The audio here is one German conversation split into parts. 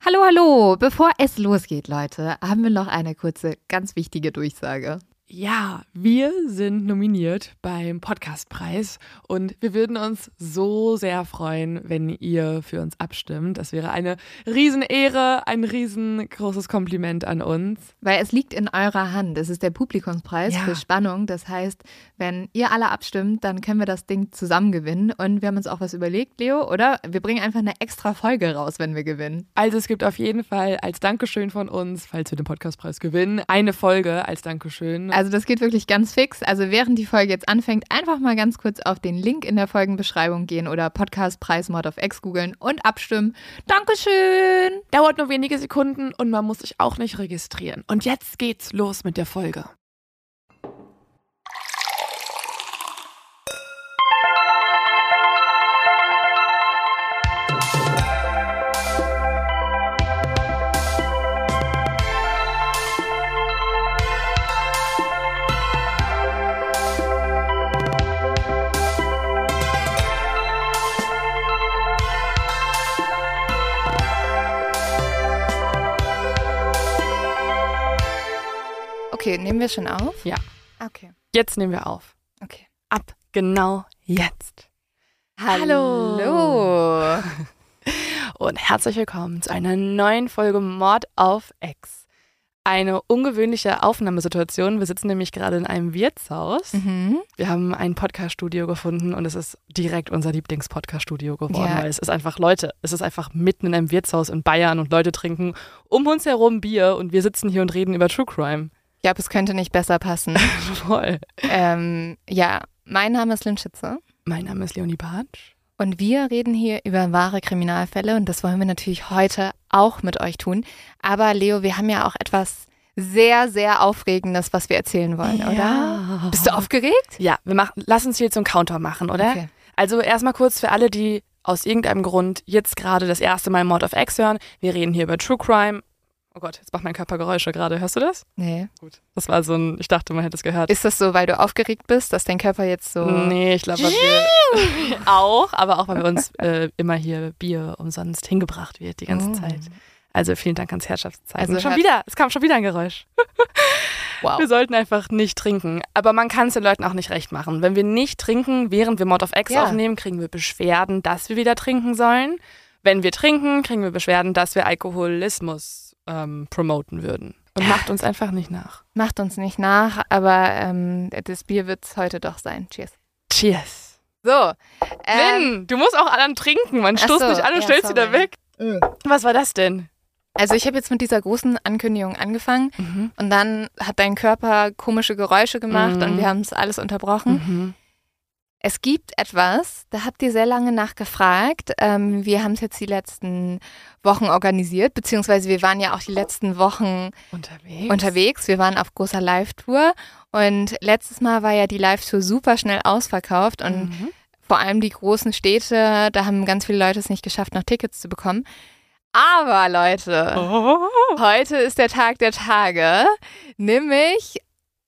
Hallo, hallo! Bevor es losgeht, Leute, haben wir noch eine kurze, ganz wichtige Durchsage. Ja, wir sind nominiert beim Podcastpreis und wir würden uns so sehr freuen, wenn ihr für uns abstimmt. Das wäre eine Riesenehre, ein riesengroßes Kompliment an uns. Weil es liegt in eurer Hand. Es ist der Publikumspreis für Spannung. Das heißt, wenn ihr alle abstimmt, dann können wir das Ding zusammen gewinnen. Und wir haben uns auch was überlegt, Leo, oder? Wir bringen einfach eine extra Folge raus, wenn wir gewinnen. Also es gibt auf jeden Fall als Dankeschön von uns, falls wir den Podcastpreis gewinnen, eine Folge als Dankeschön. Also das geht wirklich ganz fix. Also während die Folge jetzt anfängt, einfach mal ganz kurz auf den Link in der Folgenbeschreibung gehen oder Podcastpreis Mod of X googeln und abstimmen. Dankeschön! Dauert nur wenige Sekunden und man muss sich auch nicht registrieren. Und jetzt geht's los mit der Folge. Okay, nehmen wir schon auf? Ja. Okay. Jetzt nehmen wir auf. Okay. Ab genau jetzt. Hallo! Und herzlich willkommen zu einer neuen Folge Mod of X. Eine ungewöhnliche Aufnahmesituation. Wir sitzen nämlich gerade in einem Wirtshaus. Wir haben ein Podcast-Studio gefunden und es ist direkt unser Lieblings-Podcast-Studio geworden, weil es ist einfach es ist einfach mitten in einem Wirtshaus in Bayern und Leute trinken um uns herum Bier und wir sitzen hier und reden über True Crime. Ich glaube, es könnte nicht besser passen. Voll. Ja, mein Name ist Lynn Schütze. Mein Name ist Leonie Bartsch. Und wir reden hier über wahre Kriminalfälle und das wollen wir natürlich heute auch mit euch tun. Aber Leo, wir haben ja auch etwas sehr, sehr Aufregendes, was wir erzählen wollen, oder? Bist du aufgeregt? Ja, lass uns jetzt so einen Counter machen, oder? Okay. Also erstmal kurz für alle, die aus irgendeinem Grund jetzt gerade das erste Mal Mod of X hören. Wir reden hier über True Crime. Oh Gott, jetzt macht mein Körper Geräusche gerade. Hörst du das? Nee. Gut. Das war ich dachte, man hätte es gehört. Ist das so, weil du aufgeregt bist, dass dein Körper jetzt so... Nee, ich glaube, wir auch, aber auch, weil wir uns immer hier Bier umsonst hingebracht wird die ganze Zeit. Also vielen Dank ans Herrschaftszeichen. Also es kam schon wieder ein Geräusch. Wow. Wir sollten einfach nicht trinken. Aber man kann es den Leuten auch nicht recht machen. Wenn wir nicht trinken, während wir Mod of X aufnehmen, kriegen wir Beschwerden, dass wir wieder trinken sollen. Wenn wir trinken, kriegen wir Beschwerden, dass wir Alkoholismus promoten würden. Und macht uns einfach nicht nach. Macht uns nicht nach, aber das Bier wird es heute doch sein. Cheers. Cheers. So. Lynn, du musst auch anderen trinken. Man stoßt nicht an und stellst sie da weg. Was war das denn? Also ich habe jetzt mit dieser großen Ankündigung angefangen und dann hat dein Körper komische Geräusche gemacht und wir haben es alles unterbrochen. Es gibt etwas, da habt ihr sehr lange nachgefragt. Wir haben es jetzt die letzten Wochen organisiert, beziehungsweise wir waren ja auch die letzten Wochen unterwegs. Wir waren auf großer Live-Tour und letztes Mal war ja die Live-Tour super schnell ausverkauft und vor allem die großen Städte, da haben ganz viele Leute es nicht geschafft, noch Tickets zu bekommen. Aber Leute, heute ist der Tag der Tage, nämlich,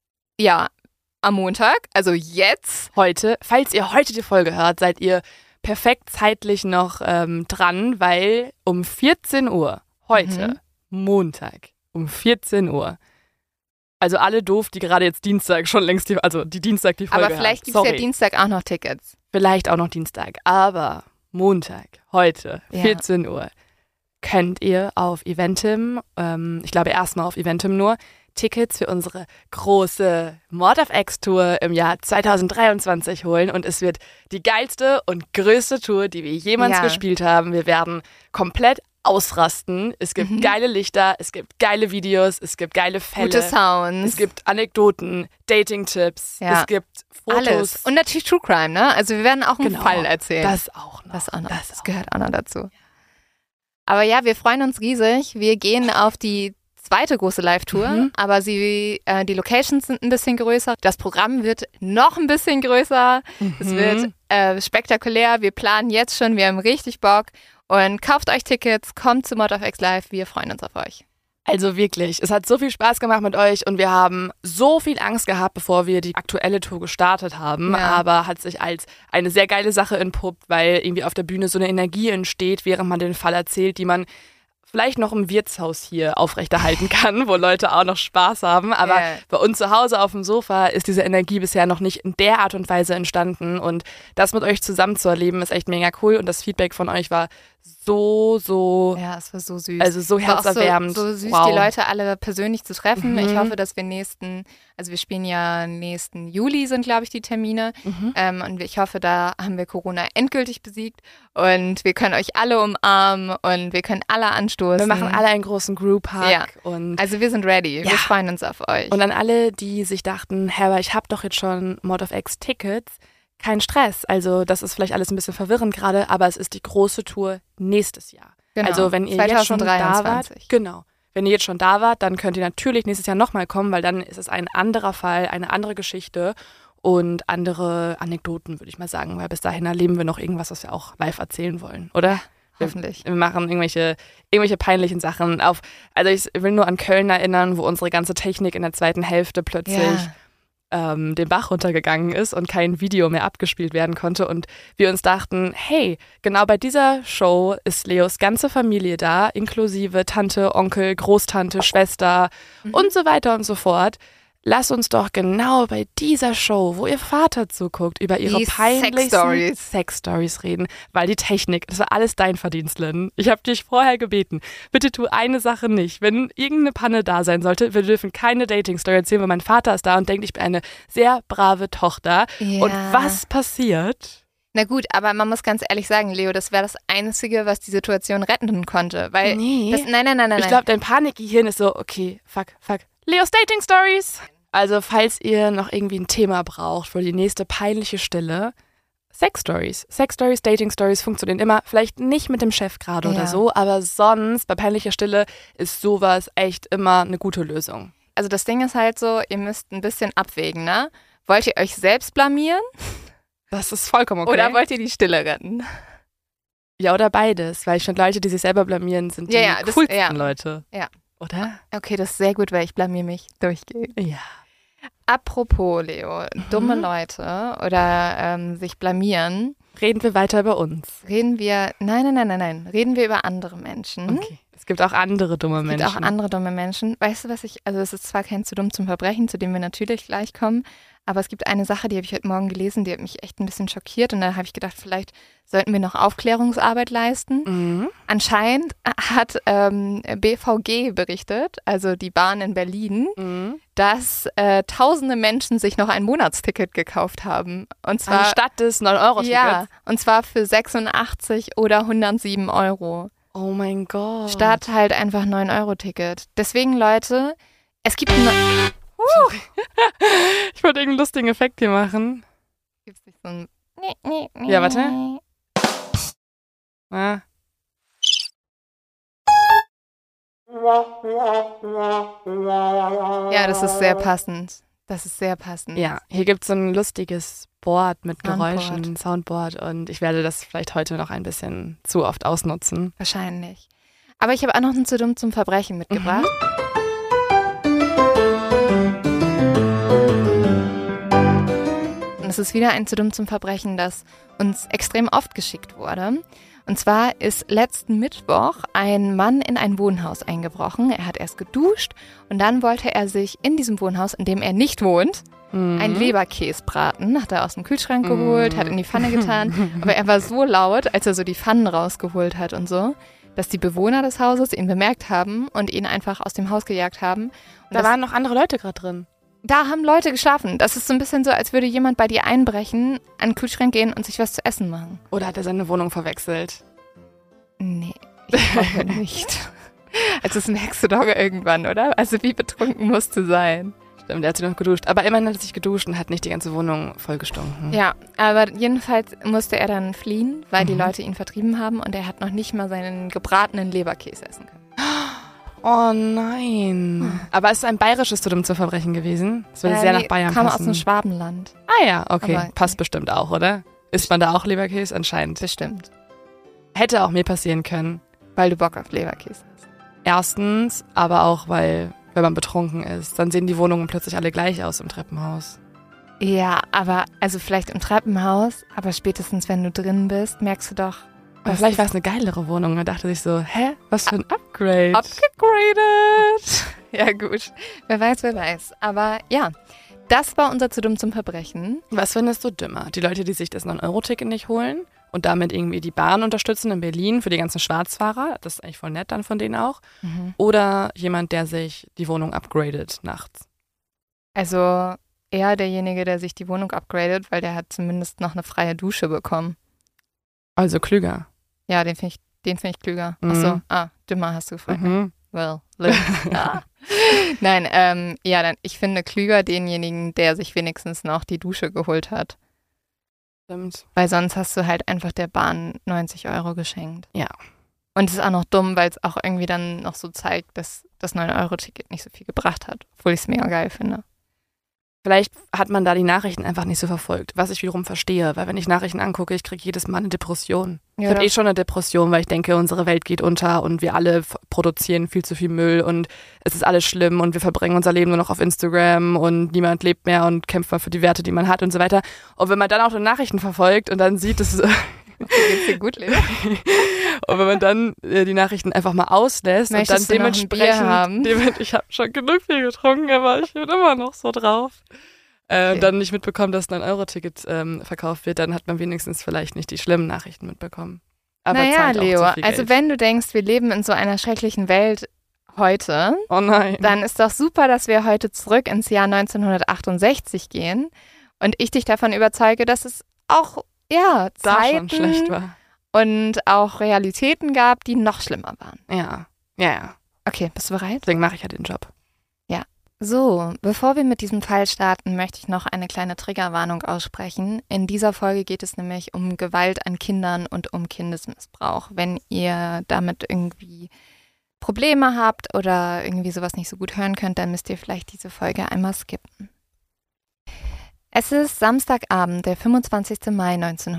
am Montag, also jetzt. Heute, falls ihr heute die Folge hört, seid ihr perfekt zeitlich noch dran, weil um 14 Uhr, heute, Montag, um 14 Uhr, also alle doof, die gerade jetzt Dienstag schon längst, die Dienstag die Folge Aber vielleicht gibt es ja Dienstag auch noch Tickets. Vielleicht auch noch Dienstag, aber Montag, heute, 14 Uhr, könnt ihr auf Eventim, ich glaube erstmal auf Eventim nur, Tickets für unsere große Mod of X Tour im Jahr 2023 holen und es wird die geilste und größte Tour, die wir jemals gespielt haben. Wir werden komplett ausrasten. Es gibt geile Lichter, es gibt geile Videos, es gibt geile Fälle. Gute Sounds. Es gibt Anekdoten, Dating-Tipps, es gibt Fotos. Alles. Und natürlich True Crime, ne? Also wir werden auch einen Fall erzählen. Das auch noch. Das gehört auch noch dazu. Aber ja, wir freuen uns riesig. Wir gehen auf die zweite große Live-Tour, aber die Locations sind ein bisschen größer. Das Programm wird noch ein bisschen größer. Es wird spektakulär. Wir planen jetzt schon, wir haben richtig Bock. Und kauft euch Tickets, kommt zu Mod of X Live. Wir freuen uns auf euch. Also wirklich, es hat so viel Spaß gemacht mit euch und wir haben so viel Angst gehabt, bevor wir die aktuelle Tour gestartet haben, aber hat sich als eine sehr geile Sache entpuppt, weil irgendwie auf der Bühne so eine Energie entsteht, während man den Fall erzählt, die man vielleicht noch im Wirtshaus hier aufrechterhalten kann, wo Leute auch noch Spaß haben. Aber bei uns zu Hause auf dem Sofa ist diese Energie bisher noch nicht in der Art und Weise entstanden. Und das mit euch zusammen zu erleben, ist echt mega cool. Und das Feedback von euch war so ja, es war so süß. Also so herzerwärmend. So süß, wow. Die Leute alle persönlich zu treffen. Ich hoffe, dass wir wir spielen ja nächsten Juli sind, glaube ich, die Termine. Und ich hoffe, da haben wir Corona endgültig besiegt und wir können euch alle umarmen und wir können alle anstoßen. Wir machen alle einen großen Group-Hug. Ja. Und also wir sind ready. Wir freuen uns auf euch. Und an alle, die sich dachten, aber ich habe doch jetzt schon Mod of X Tickets, kein Stress. Also das ist vielleicht alles ein bisschen verwirrend gerade, aber es ist die große Tour nächstes Jahr. Genau. Also wenn ihr 2023. jetzt schon da wart, genau. Wenn ihr jetzt schon da wart, dann könnt ihr natürlich nächstes Jahr nochmal kommen, weil dann ist es ein anderer Fall, eine andere Geschichte und andere Anekdoten, würde ich mal sagen, weil bis dahin erleben wir noch irgendwas, was wir auch live erzählen wollen, oder? Hoffentlich. Wir machen irgendwelche peinlichen Sachen. Also ich will nur an Köln erinnern, wo unsere ganze Technik in der zweiten Hälfte plötzlich den Bach runtergegangen ist und kein Video mehr abgespielt werden konnte und wir uns dachten, hey, genau bei dieser Show ist Leos ganze Familie da, inklusive Tante, Onkel, Großtante, Schwester und so weiter und so fort. Lass uns doch genau bei dieser Show, wo ihr Vater zuguckt, über ihre peinlichsten Sex-Stories reden, weil die Technik, das war alles dein Verdienst, Lynn. Ich habe dich vorher gebeten, bitte tu eine Sache nicht. Wenn irgendeine Panne da sein sollte, wir dürfen keine Dating-Story erzählen, weil mein Vater ist da und denkt, ich bin eine sehr brave Tochter. Ja. Und was passiert? Na gut, aber man muss ganz ehrlich sagen, Leo, das wäre das Einzige, was die Situation retten konnte. Weil nein. Ich glaube, dein Panikgehirn ist so, okay, fuck. Leos Dating-Stories. Also, falls ihr noch irgendwie ein Thema braucht für die nächste peinliche Stille, Sex-Stories. Sex-Stories, Dating-Stories funktionieren immer. Vielleicht nicht mit dem Chef gerade oder so, aber sonst bei peinlicher Stille ist sowas echt immer eine gute Lösung. Also das Ding ist halt so, ihr müsst ein bisschen abwägen, ne? Wollt ihr euch selbst blamieren? Das ist vollkommen okay. Oder wollt ihr die Stille retten? Ja, oder beides. Weil ich finde, Leute, die sich selber blamieren, sind die coolsten Leute. Ja. Oder? Okay, das ist sehr gut, weil ich blamier mich durchgehend. Ja. Apropos, Leo, dumme Leute oder sich blamieren. Reden wir weiter über uns? Nein. Reden wir über andere Menschen. Okay. Es gibt auch andere dumme Menschen. Es gibt auch andere dumme Menschen. Weißt du, also es ist zwar kein zu dumm zum Verbrechen, zu dem wir natürlich gleich kommen, aber es gibt eine Sache, die habe ich heute Morgen gelesen, die hat mich echt ein bisschen schockiert und da habe ich gedacht, vielleicht sollten wir noch Aufklärungsarbeit leisten. Anscheinend hat BVG berichtet, also die Bahn in Berlin, dass tausende Menschen sich noch ein Monatsticket gekauft haben. Und zwar anstatt des 9-Euro-Tickets? Ja, und zwar für 86 oder 107 Euro. Oh mein Gott. Statt halt einfach 9-Euro-Ticket. Deswegen, Leute, es gibt ich wollte irgendeinen lustigen Effekt hier machen. Gibt's nicht so ein Ja, warte. Ah. Ja, das ist sehr passend. Ja, hier gibt es so ein lustiges Board mit Geräuschen, Soundboard und ich werde das vielleicht heute noch ein bisschen zu oft ausnutzen. Wahrscheinlich. Aber ich habe auch noch einen zu dumm zum Verbrechen mitgebracht. Und es ist wieder ein zu dumm zum Verbrechen, das uns extrem oft geschickt wurde. Und zwar ist letzten Mittwoch ein Mann in ein Wohnhaus eingebrochen. Er hat erst geduscht und dann wollte er sich in diesem Wohnhaus, in dem er nicht wohnt, einen Leberkäse braten. Hat er aus dem Kühlschrank geholt, hat in die Pfanne getan. Aber er war so laut, als er so die Pfannen rausgeholt hat und so, dass die Bewohner des Hauses ihn bemerkt haben und ihn einfach aus dem Haus gejagt haben. Und da waren noch andere Leute gerade drin. Da haben Leute geschlafen. Das ist so ein bisschen so, als würde jemand bei dir einbrechen, an den Kühlschrank gehen und sich was zu essen machen. Oder hat er seine Wohnung verwechselt? Nee, ich glaube nicht. Also das merkst du doch irgendwann, oder? Also wie betrunken musst du sein? Stimmt, er hat sich noch geduscht. Aber immerhin hat er sich geduscht und hat nicht die ganze Wohnung vollgestunken. Ja, aber jedenfalls musste er dann fliehen, weil die Leute ihn vertrieben haben und er hat noch nicht mal seinen gebratenen Leberkäse essen können. Oh nein. Aber es ist ein bayerisches zu dumm zum Verbrechen gewesen. Das würde sehr nach Bayern kam passen. Aus dem Schwabenland. Ah ja, okay. Aber passt bestimmt auch, oder? Isst man da auch Leberkäse? Anscheinend. Bestimmt. Hätte auch mir passieren können. Weil du Bock auf Leberkäse hast. Erstens, aber auch, weil, wenn man betrunken ist, dann sehen die Wohnungen plötzlich alle gleich aus im Treppenhaus. Ja, aber, also vielleicht im Treppenhaus, aber spätestens, wenn du drin bist, merkst du doch, Aber vielleicht war es eine geilere Wohnung. Man dachte sich so, was für ein Upgrade. Upgraded. Ja gut, wer weiß. Aber ja, das war unser Zu dumm zum Verbrechen. Was findest du dümmer? Die Leute, die sich das 9-Euro-Ticket nicht holen und damit irgendwie die Bahn unterstützen in Berlin für die ganzen Schwarzfahrer, das ist eigentlich voll nett dann von denen auch. Oder jemand, der sich die Wohnung upgradet nachts? Also eher derjenige, der sich die Wohnung upgradet, weil der hat zumindest noch eine freie Dusche bekommen. Also klüger. Ja, den finde ich klüger. Achso, dümmer hast du gefragt. Well, ja. Nein, ich finde klüger denjenigen, der sich wenigstens noch die Dusche geholt hat. Stimmt. Weil sonst hast du halt einfach der Bahn 90 Euro geschenkt. Ja. Und es ist auch noch dumm, weil es auch irgendwie dann noch so zeigt, dass das 9-Euro-Ticket nicht so viel gebracht hat. Obwohl ich es mega geil finde. Vielleicht hat man da die Nachrichten einfach nicht so verfolgt, was ich wiederum verstehe. Weil wenn ich Nachrichten angucke, ich kriege jedes Mal eine Depression. Ich habe schon eine Depression, weil ich denke, unsere Welt geht unter und wir alle produzieren viel zu viel Müll und es ist alles schlimm und wir verbringen unser Leben nur noch auf Instagram und niemand lebt mehr und kämpft mal für die Werte, die man hat und so weiter. Und wenn man dann auch die Nachrichten verfolgt und dann sieht, dass geht's dir gut, Lena? Und wenn man dann die Nachrichten einfach mal auslässt Möchtest und dann dementsprechend, ich habe schon genug viel getrunken, aber ich bin immer noch so drauf. Und dann nicht mitbekommen, dass ein 9-Euro-Ticket verkauft wird, dann hat man wenigstens vielleicht nicht die schlimmen Nachrichten mitbekommen. Aber naja, Leo, so also wenn du denkst, wir leben in so einer schrecklichen Welt heute, oh nein, dann ist doch super, dass wir heute zurück ins Jahr 1968 gehen und ich dich davon überzeuge, dass es auch Zeiten schon schlecht war. Und auch Realitäten gab, die noch schlimmer waren. Ja. Okay, bist du bereit? Deswegen mache ich ja den Job. Ja. So, bevor wir mit diesem Fall starten, möchte ich noch eine kleine Triggerwarnung aussprechen. In dieser Folge geht es nämlich um Gewalt an Kindern und um Kindesmissbrauch. Wenn ihr damit irgendwie Probleme habt oder irgendwie sowas nicht so gut hören könnt, dann müsst ihr vielleicht diese Folge einmal skippen. Es ist Samstagabend, der 25. Mai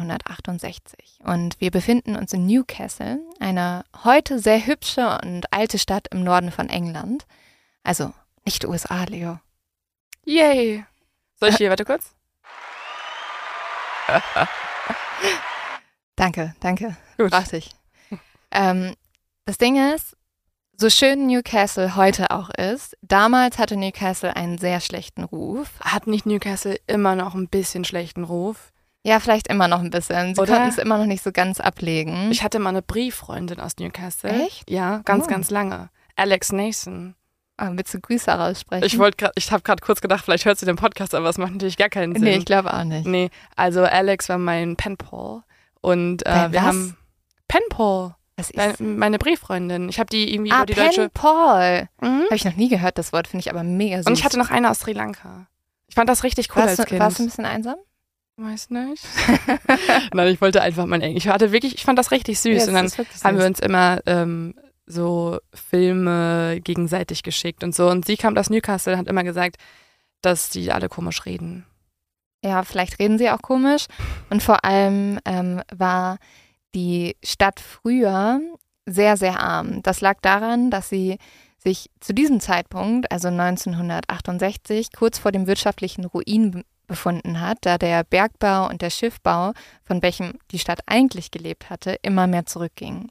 1968 und wir befinden uns in Newcastle, eine heute sehr hübsche und alte Stadt im Norden von England. Also nicht USA, Leo. Yay! Soll ich hier, warte kurz? Danke. Gut. Brauchte ich. Das Ding ist, so schön Newcastle heute auch ist, damals hatte Newcastle einen sehr schlechten Ruf. Hat nicht Newcastle immer noch ein bisschen schlechten Ruf? Ja, vielleicht immer noch ein bisschen. Sie konnten es immer noch nicht so ganz ablegen. Ich hatte mal eine Brieffreundin aus Newcastle. Echt? Ja, ganz lange. Alex Nason. Willst du Grüße raussprechen? Ich habe gerade kurz gedacht, vielleicht hörst du den Podcast, aber es macht natürlich gar keinen Sinn. Nee, ich glaube auch nicht. Nee, also Alex war mein Penpal und wir haben Penpal. Was ist meine Brieffreundin. Ich habe die irgendwie über die deutsche... Penpal. Habe ich noch nie gehört, das Wort. Finde ich aber mega süß. Und ich hatte noch eine aus Sri Lanka. Ich fand das richtig cool als Kind. Warst du ein bisschen einsam? Weiß nicht. Nein, ich wollte einfach mein Englisch. Ich fand das richtig süß. Ja, und dann haben wir uns immer so Filme gegenseitig geschickt und so. Und sie kam aus Newcastle und hat immer gesagt, dass die alle komisch reden. Ja, vielleicht reden sie auch komisch. Und vor allem war die Stadt früher sehr, sehr arm. Das lag daran, dass sie sich zu diesem Zeitpunkt, also 1968, kurz vor dem wirtschaftlichen Ruin befunden hat, da der Bergbau und der Schiffbau, von welchem die Stadt eigentlich gelebt hatte, immer mehr zurückgingen.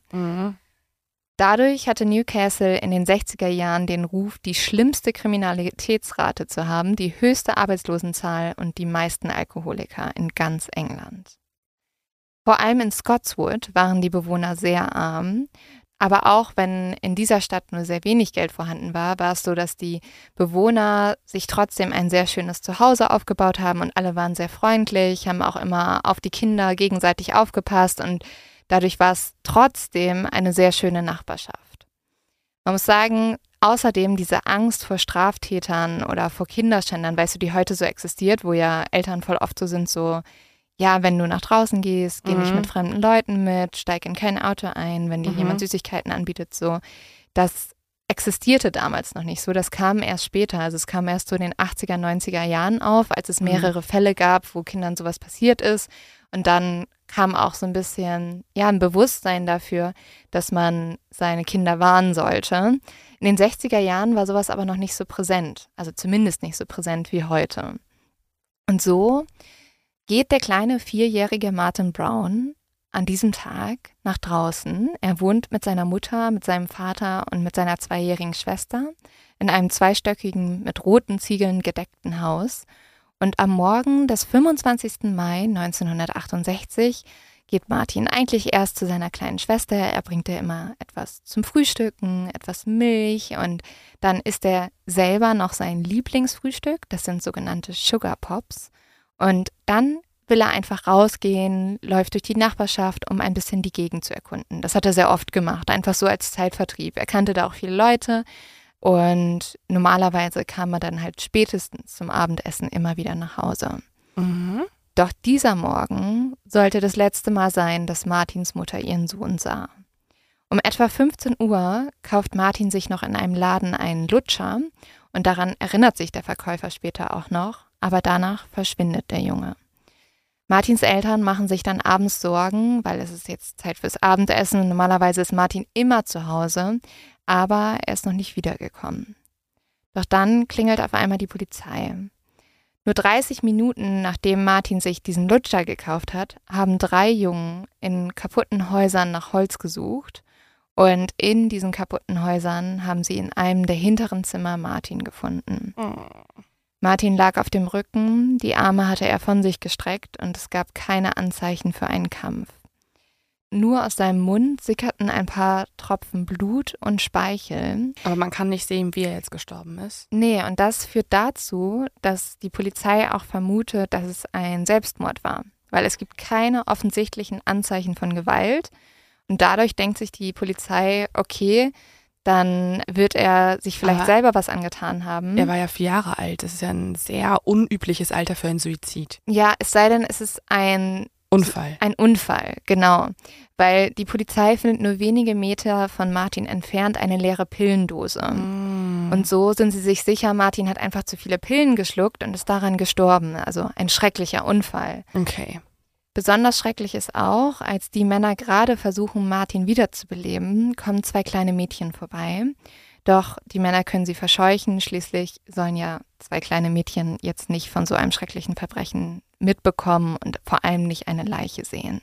Dadurch hatte Newcastle in den 60er Jahren den Ruf, die schlimmste Kriminalitätsrate zu haben, die höchste Arbeitslosenzahl und die meisten Alkoholiker in ganz England. Vor allem in Scotswood waren die Bewohner sehr arm, aber auch wenn in dieser Stadt nur sehr wenig Geld vorhanden war, war es so, dass die Bewohner sich trotzdem ein sehr schönes Zuhause aufgebaut haben und alle waren sehr freundlich, haben auch immer auf die Kinder gegenseitig aufgepasst und dadurch war es trotzdem eine sehr schöne Nachbarschaft. Man muss sagen, außerdem diese Angst vor Straftätern oder vor Kinderschändern, weißt du, die heute so existiert, wo ja Eltern voll oft so sind, so, ja, wenn du nach draußen gehst, geh nicht mit fremden Leuten mit, steig in kein Auto ein, wenn dir jemand Süßigkeiten anbietet, so. Das existierte damals noch nicht so, das kam erst später, also es kam erst so in den 80er, 90er Jahren auf, als es mehrere Fälle gab, wo Kindern sowas passiert ist und dann kam auch so ein bisschen, ja, ein Bewusstsein dafür, dass man seine Kinder warnen sollte. In den 60er Jahren war sowas aber noch nicht so präsent, also zumindest nicht so präsent wie heute. Und so geht der kleine 4-jährige Martin Brown an diesem Tag nach draußen. Er wohnt mit seiner Mutter, mit seinem Vater und mit seiner 2-jährigen Schwester in einem 2-stöckigen, mit roten Ziegeln gedeckten Haus. Und am Morgen des 25. Mai 1968 geht Martin eigentlich erst zu seiner kleinen Schwester. Er bringt ihr immer etwas zum Frühstücken, etwas Milch und dann isst er selber noch sein Lieblingsfrühstück. Das sind sogenannte Sugar Pops. Und dann will er einfach rausgehen, läuft durch die Nachbarschaft, um ein bisschen die Gegend zu erkunden. Das hat er sehr oft gemacht, einfach so als Zeitvertrieb. Er kannte da auch viele Leute und normalerweise kam er dann halt spätestens zum Abendessen immer wieder nach Hause. Mhm. Doch dieser Morgen sollte das letzte Mal sein, dass Martins Mutter ihren Sohn sah. Um etwa 15 Uhr kauft Martin sich noch in einem Laden einen Lutscher und daran erinnert sich der Verkäufer später auch noch, aber danach verschwindet der Junge. Martins Eltern machen sich dann abends Sorgen, weil es ist jetzt Zeit fürs Abendessen. Normalerweise ist Martin immer zu Hause, aber er ist noch nicht wiedergekommen. Doch dann klingelt auf einmal die Polizei. Nur 30 Minuten nachdem Martin sich diesen Lutscher gekauft hat, haben 3 Jungen in kaputten Häusern nach Holz gesucht und in diesen kaputten Häusern haben sie in einem der hinteren Zimmer Martin gefunden. Martin lag auf dem Rücken, die Arme hatte er von sich gestreckt und es gab keine Anzeichen für einen Kampf. Nur aus seinem Mund sickerten ein paar Tropfen Blut und Speichel. Aber man kann nicht sehen, wie er jetzt gestorben ist. Nee, und das führt dazu, dass die Polizei auch vermutet, dass es ein Selbstmord war. Weil es gibt keine offensichtlichen Anzeichen von Gewalt. Und dadurch denkt sich die Polizei, okay, dann wird er sich vielleicht selber was angetan haben. Er war ja 4 Jahre alt. Das ist ja ein sehr unübliches Alter für einen Suizid. Ja, es sei denn, es ist ein Unfall. Ein Unfall, genau. Weil die Polizei findet nur wenige Meter von Martin entfernt eine leere Pillendose. Und so sind sie sich sicher, Martin hat einfach zu viele Pillen geschluckt und ist daran gestorben. Also ein schrecklicher Unfall. Okay. Besonders schrecklich ist auch, als die Männer gerade versuchen, Martin wiederzubeleben, kommen 2 kleine Mädchen vorbei. Doch die Männer können sie verscheuchen. Schließlich sollen ja 2 kleine Mädchen jetzt nicht von so einem schrecklichen Verbrechen mitbekommen und vor allem nicht eine Leiche sehen.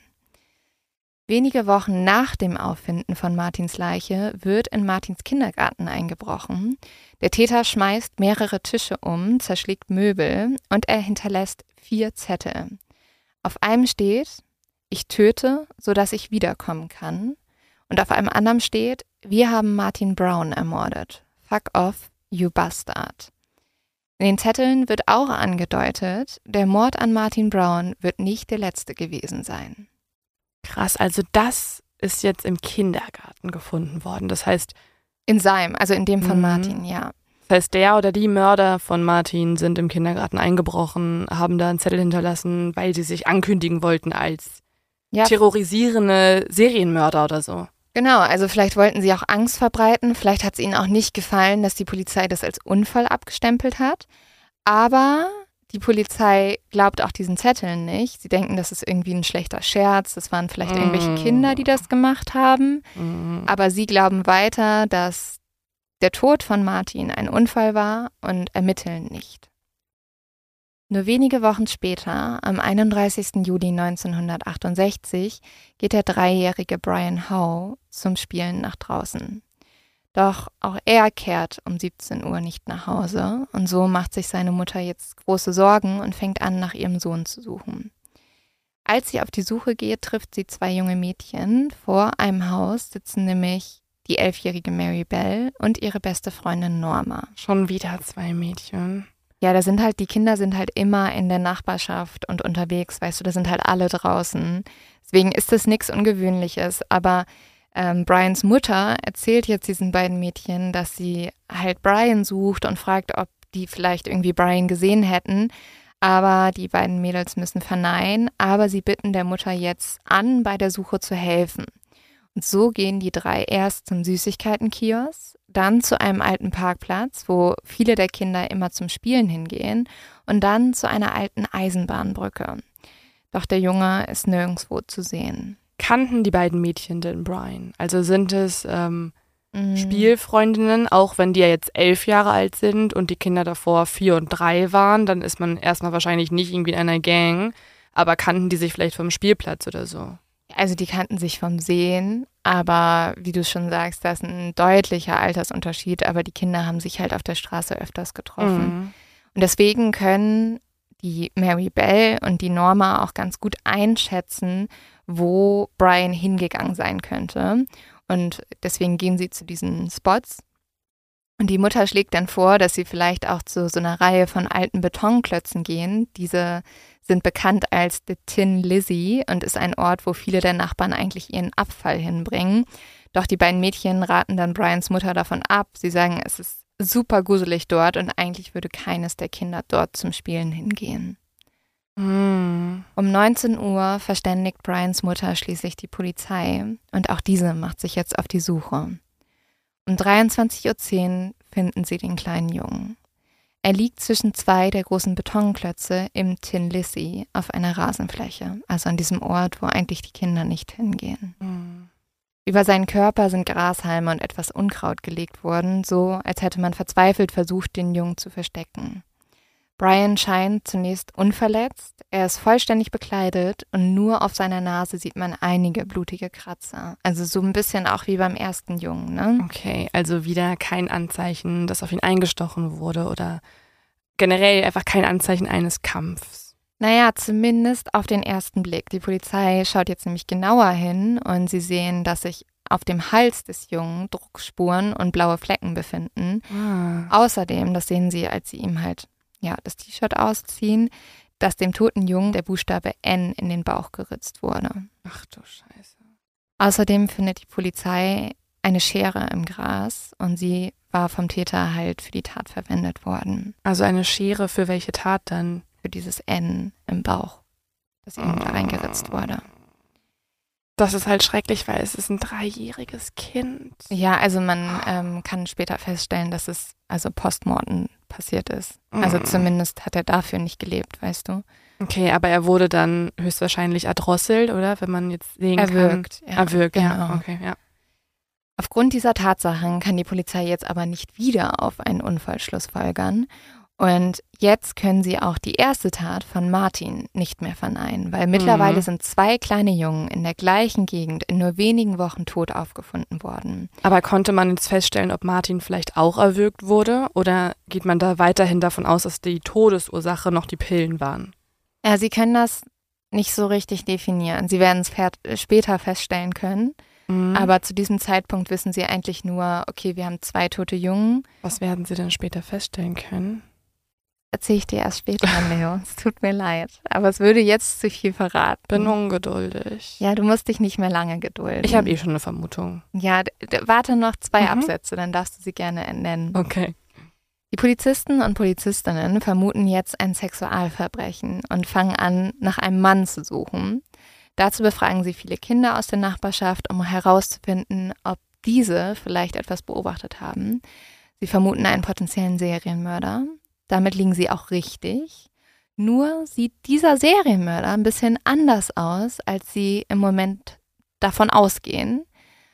Wenige Wochen nach dem Auffinden von Martins Leiche wird in Martins Kindergarten eingebrochen. Der Täter schmeißt mehrere Tische um, zerschlägt Möbel und er hinterlässt 4 Zettel. Auf einem steht, ich töte, sodass ich wiederkommen kann. Und auf einem anderen steht, wir haben Martin Brown ermordet. Fuck off, you bastard. In den Zetteln wird auch angedeutet, der Mord an Martin Brown wird nicht der letzte gewesen sein. Krass, also das ist jetzt im Kindergarten gefunden worden. Das heißt, in seinem, also in dem von Martin, ja. Das heißt, der oder die Mörder von Martin sind im Kindergarten eingebrochen, haben da einen Zettel hinterlassen, weil sie sich ankündigen wollten als terrorisierende Serienmörder oder so. Genau, also vielleicht wollten sie auch Angst verbreiten, vielleicht hat es ihnen auch nicht gefallen, dass die Polizei das als Unfall abgestempelt hat, aber die Polizei glaubt auch diesen Zetteln nicht. Sie denken, das ist irgendwie ein schlechter Scherz, das waren vielleicht irgendwelche Kinder, die das gemacht haben, aber sie glauben weiter, dass der Tod von Martin ein Unfall war und ermitteln nicht. Nur wenige Wochen später, am 31. Juli 1968, geht der 3-jährige Brian Howe zum Spielen nach draußen. Doch auch er kehrt um 17 Uhr nicht nach Hause und so macht sich seine Mutter jetzt große Sorgen und fängt an, nach ihrem Sohn zu suchen. Als sie auf die Suche geht, trifft sie 2 junge Mädchen. Vor einem Haus sitzen nämlich die 11-jährige Mary Bell und ihre beste Freundin Norma. Schon wieder 2 Mädchen. Ja, die Kinder sind halt immer in der Nachbarschaft und unterwegs, weißt du, da sind halt alle draußen. Deswegen ist das nichts Ungewöhnliches, aber Brians Mutter erzählt jetzt diesen beiden Mädchen, dass sie halt Brian sucht und fragt, ob die vielleicht irgendwie Brian gesehen hätten. Aber die beiden Mädels müssen verneinen, aber sie bitten der Mutter jetzt an, bei der Suche zu helfen. Und so gehen die 3 erst zum Süßigkeitenkiosk, dann zu einem alten Parkplatz, wo viele der Kinder immer zum Spielen hingehen, und dann zu einer alten Eisenbahnbrücke. Doch der Junge ist nirgendwo zu sehen. Kannten die beiden Mädchen denn Brian? Also sind es Spielfreundinnen, auch wenn die ja jetzt 11 Jahre alt sind und die Kinder davor 4 und 3 waren, dann ist man erstmal wahrscheinlich nicht irgendwie in einer Gang, aber kannten die sich vielleicht vom Spielplatz oder so? Also die kannten sich vom Sehen, aber wie du schon sagst, da ist ein deutlicher Altersunterschied, aber die Kinder haben sich halt auf der Straße öfters getroffen. Und deswegen können die Mary Bell und die Norma auch ganz gut einschätzen, wo Brian hingegangen sein könnte. Und deswegen gehen sie zu diesen Spots. Und die Mutter schlägt dann vor, dass sie vielleicht auch zu so einer Reihe von alten Betonklötzen gehen. Diese sind bekannt als The Tin Lizzie und ist ein Ort, wo viele der Nachbarn eigentlich ihren Abfall hinbringen. Doch die beiden Mädchen raten dann Brians Mutter davon ab. Sie sagen, es ist super gruselig dort und eigentlich würde keines der Kinder dort zum Spielen hingehen. Um 19 Uhr verständigt Brians Mutter schließlich die Polizei und auch diese macht sich jetzt auf die Suche. Um 23:10 Uhr finden sie den kleinen Jungen. Er liegt zwischen zwei der großen Betonklötze im Tin Lizzie auf einer Rasenfläche, also an diesem Ort, wo eigentlich die Kinder nicht hingehen. Über seinen Körper sind Grashalme und etwas Unkraut gelegt worden, so als hätte man verzweifelt versucht, den Jungen zu verstecken. Brian scheint zunächst unverletzt, er ist vollständig bekleidet und nur auf seiner Nase sieht man einige blutige Kratzer. Also so ein bisschen auch wie beim ersten Jungen, ne? Okay, also wieder kein Anzeichen, dass auf ihn eingestochen wurde oder generell einfach kein Anzeichen eines Kampfs. Naja, zumindest auf den ersten Blick. Die Polizei schaut jetzt nämlich genauer hin und sie sehen, dass sich auf dem Hals des Jungen Druckspuren und blaue Flecken befinden. Außerdem, das sehen sie, als sie ihm halt das T-Shirt ausziehen, dass dem toten Jungen der Buchstabe N in den Bauch geritzt wurde. Ach du Scheiße. Außerdem findet die Polizei eine Schere im Gras und sie war vom Täter halt für die Tat verwendet worden. Also eine Schere für welche Tat dann? Für dieses N im Bauch, das ihm da reingeritzt wurde. Das ist halt schrecklich, weil es ist ein 3-jähriges Kind. Ja, also man kann später feststellen, dass es also postmortem passiert ist. Also zumindest hat er dafür nicht gelebt, weißt du. Okay, aber er wurde dann höchstwahrscheinlich erdrosselt, oder? Wenn man jetzt sehen Erwürgt, kann. Erwürgt, genau. Ja. Okay, ja. Aufgrund dieser Tatsachen kann die Polizei jetzt aber nicht wieder auf einen Unfall schlussfolgern. Und jetzt können sie auch die erste Tat von Martin nicht mehr verneinen, weil mittlerweile sind 2 kleine Jungen in der gleichen Gegend in nur wenigen Wochen tot aufgefunden worden. Aber konnte man jetzt feststellen, ob Martin vielleicht auch erwürgt wurde? Oder geht man da weiterhin davon aus, dass die Todesursache noch die Pillen waren? Ja, sie können das nicht so richtig definieren. Sie werden es später feststellen können. Aber zu diesem Zeitpunkt wissen sie eigentlich nur, okay, wir haben 2 tote Jungen. Was werden sie denn später feststellen können? Erzähle ich dir erst später, Leo. Es tut mir leid. Aber es würde jetzt zu viel verraten. Bin ungeduldig. Ja, du musst dich nicht mehr lange gedulden. Ich habe schon eine Vermutung. Ja, warte noch 2 Absätze, dann darfst du sie gerne nennen. Okay. Die Polizisten und Polizistinnen vermuten jetzt ein Sexualverbrechen und fangen an, nach einem Mann zu suchen. Dazu befragen sie viele Kinder aus der Nachbarschaft, um herauszufinden, ob diese vielleicht etwas beobachtet haben. Sie vermuten einen potenziellen Serienmörder. Damit liegen sie auch richtig. Nur sieht dieser Serienmörder ein bisschen anders aus, als sie im Moment davon ausgehen.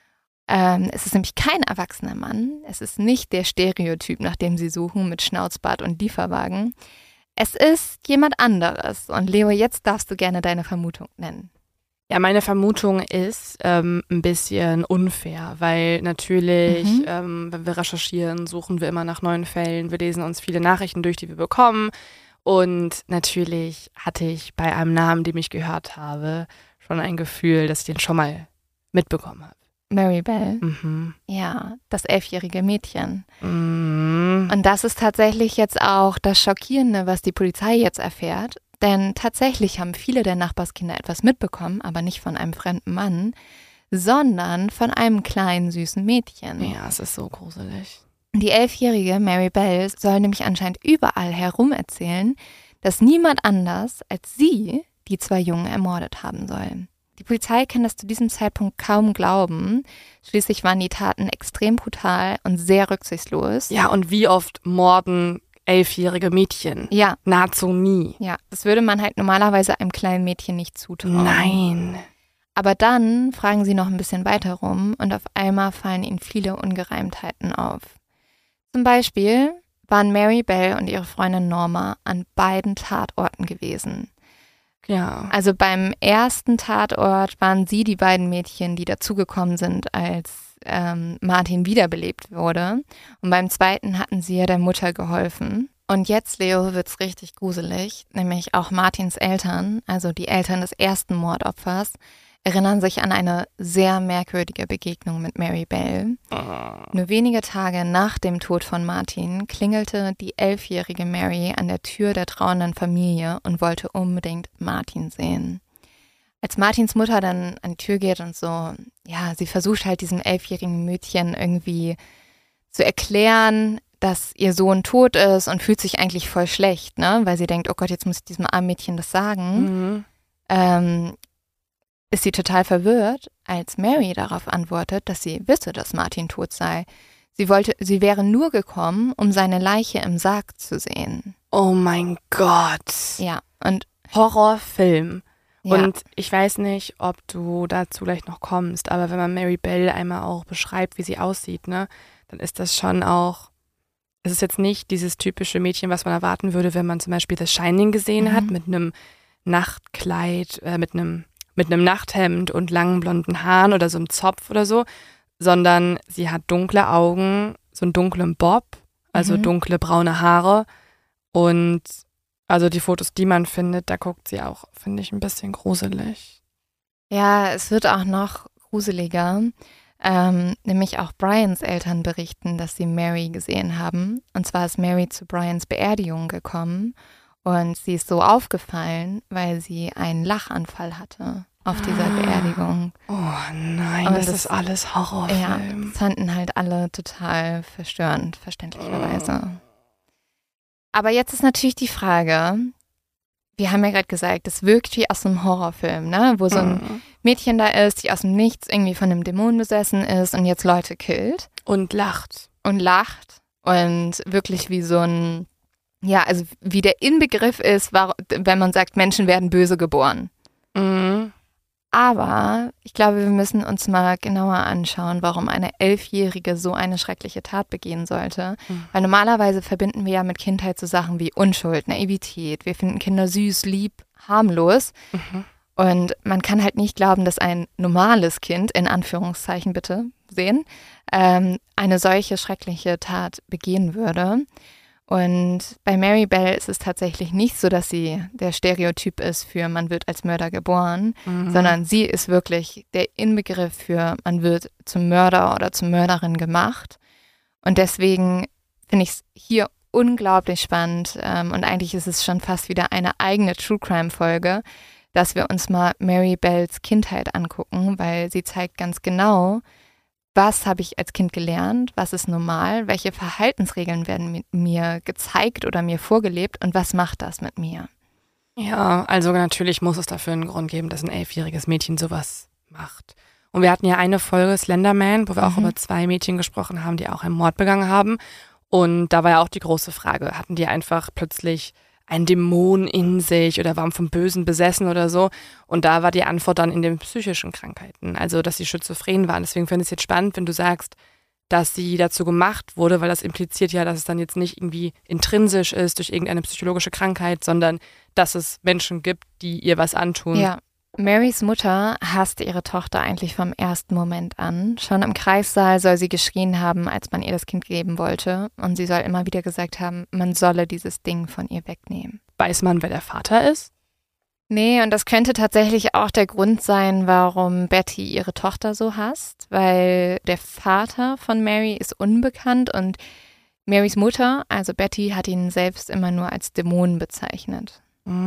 Es ist nämlich kein erwachsener Mann. Es ist nicht der Stereotyp, nach dem sie suchen, mit Schnauzbart und Lieferwagen. Es ist jemand anderes. Und Leo, jetzt darfst du gerne deine Vermutung nennen. Ja, meine Vermutung ist ein bisschen unfair, weil natürlich, wenn wir recherchieren, suchen wir immer nach neuen Fällen. Wir lesen uns viele Nachrichten durch, die wir bekommen. Und natürlich hatte ich bei einem Namen, den ich gehört habe, schon ein Gefühl, dass ich den schon mal mitbekommen habe. Mary Bell? Ja, das 11-jährige Mädchen. Und das ist tatsächlich jetzt auch das Schockierende, was die Polizei jetzt erfährt. Denn tatsächlich haben viele der Nachbarskinder etwas mitbekommen, aber nicht von einem fremden Mann, sondern von einem kleinen, süßen Mädchen. Ja, es ist so gruselig. Die 11-jährige Mary Bell soll nämlich anscheinend überall herum erzählen, dass niemand anders als sie die 2 Jungen ermordet haben soll. Die Polizei kann das zu diesem Zeitpunkt kaum glauben. Schließlich waren die Taten extrem brutal und sehr rücksichtslos. Ja, und wie oft morden 11-jährige Mädchen? Ja. Nahezu nie. Ja, das würde man halt normalerweise einem kleinen Mädchen nicht zutrauen. Nein. Aber dann fragen sie noch ein bisschen weiter rum und auf einmal fallen ihnen viele Ungereimtheiten auf. Zum Beispiel waren Mary Bell und ihre Freundin Norma an beiden Tatorten gewesen. Ja. Also beim ersten Tatort waren sie die beiden Mädchen, die dazugekommen sind, als Martin wiederbelebt wurde. Und beim zweiten hatten sie ja der Mutter geholfen. Und jetzt, Leo, wird's richtig gruselig, nämlich auch Martins Eltern, also die Eltern des ersten Mordopfers, erinnern sich an eine sehr merkwürdige Begegnung mit Mary Bell. Nur wenige Tage nach dem Tod von Martin klingelte die 11-jährige Mary an der Tür der trauernden Familie und wollte unbedingt Martin sehen. Als Martins Mutter dann an die Tür geht und so, ja, sie versucht halt diesem 11-jährigen Mädchen irgendwie zu erklären, dass ihr Sohn tot ist und fühlt sich eigentlich voll schlecht, ne? Weil sie denkt, oh Gott, jetzt muss ich diesem armen Mädchen das sagen. Ist sie total verwirrt, als Mary darauf antwortet, dass sie wisse, dass Martin tot sei. Sie wäre nur gekommen, um seine Leiche im Sarg zu sehen. Oh mein Gott. Ja, und Horrorfilm. ja. Und ich weiß nicht, ob du dazu gleich noch kommst, aber wenn man Mary Bell einmal auch beschreibt, wie sie aussieht, ne, dann ist das schon auch, es ist jetzt nicht dieses typische Mädchen, was man erwarten würde, wenn man zum Beispiel The Shining gesehen hat, mit einem Nachtkleid, mit einem Nachthemd und langen blonden Haaren oder so einem Zopf oder so, sondern sie hat dunkle Augen, so einen dunklen Bob, also dunkle braune Haare und also die Fotos, die man findet, da guckt sie auch, finde ich, ein bisschen gruselig. Ja, es wird auch noch gruseliger. Nämlich auch Brians Eltern berichten, dass sie Mary gesehen haben. Und zwar ist Mary zu Brians Beerdigung gekommen und sie ist so aufgefallen, weil sie einen Lachanfall hatte auf dieser Beerdigung. Oh nein, und das ist alles Horrorfilm. Ja, das fanden halt alle total verstörend, verständlicherweise. Aber jetzt ist natürlich die Frage, wir haben ja gerade gesagt, das wirkt wie aus einem Horrorfilm, ne? Wo so ein Mädchen da ist, die aus dem Nichts irgendwie von einem Dämon besessen ist und jetzt Leute killt. Und lacht. Und wirklich wie so ein, ja, also wie der Inbegriff ist, wenn man sagt, Menschen werden böse geboren. Aber ich glaube, wir müssen uns mal genauer anschauen, warum eine 11-Jährige so eine schreckliche Tat begehen sollte. Weil normalerweise verbinden wir ja mit Kindheit so Sachen wie Unschuld, Naivität. Wir finden Kinder süß, lieb, harmlos. Und man kann halt nicht glauben, dass ein normales Kind, in Anführungszeichen bitte sehen, eine solche schreckliche Tat begehen würde. Und bei Mary Bell ist es tatsächlich nicht so, dass sie der Stereotyp ist für man wird als Mörder geboren, sondern sie ist wirklich der Inbegriff für man wird zum Mörder oder zur Mörderin gemacht. Und deswegen finde ich es hier unglaublich spannend und eigentlich ist es schon fast wieder eine eigene True-Crime-Folge, dass wir uns mal Mary Bells Kindheit angucken, weil sie zeigt ganz genau, was habe ich als Kind gelernt, was ist normal, welche Verhaltensregeln werden mit mir gezeigt oder mir vorgelebt und was macht das mit mir? Ja, also natürlich muss es dafür einen Grund geben, dass ein 11-jähriges Mädchen sowas macht. Und wir hatten ja eine Folge Slenderman, wo wir auch über 2 Mädchen gesprochen haben, die auch einen Mord begangen haben. Und da war ja auch die große Frage, hatten die einfach plötzlich einen Dämon in sich oder waren vom Bösen besessen oder so. Und da war die Antwort dann in den psychischen Krankheiten, also dass sie schizophren waren. Deswegen finde ich es jetzt spannend, wenn du sagst, dass sie dazu gemacht wurde, weil das impliziert ja, dass es dann jetzt nicht irgendwie intrinsisch ist durch irgendeine psychologische Krankheit, sondern dass es Menschen gibt, die ihr was antun. Ja. Marys Mutter hasste ihre Tochter eigentlich vom ersten Moment an. Schon im Kreissaal soll sie geschrien haben, als man ihr das Kind geben wollte. Und sie soll immer wieder gesagt haben, man solle dieses Ding von ihr wegnehmen. Weiß man, wer der Vater ist? Nee, und das könnte tatsächlich auch der Grund sein, warum Betty ihre Tochter so hasst. Weil der Vater von Mary ist unbekannt und Marys Mutter, also Betty, hat ihn selbst immer nur als Dämon bezeichnet.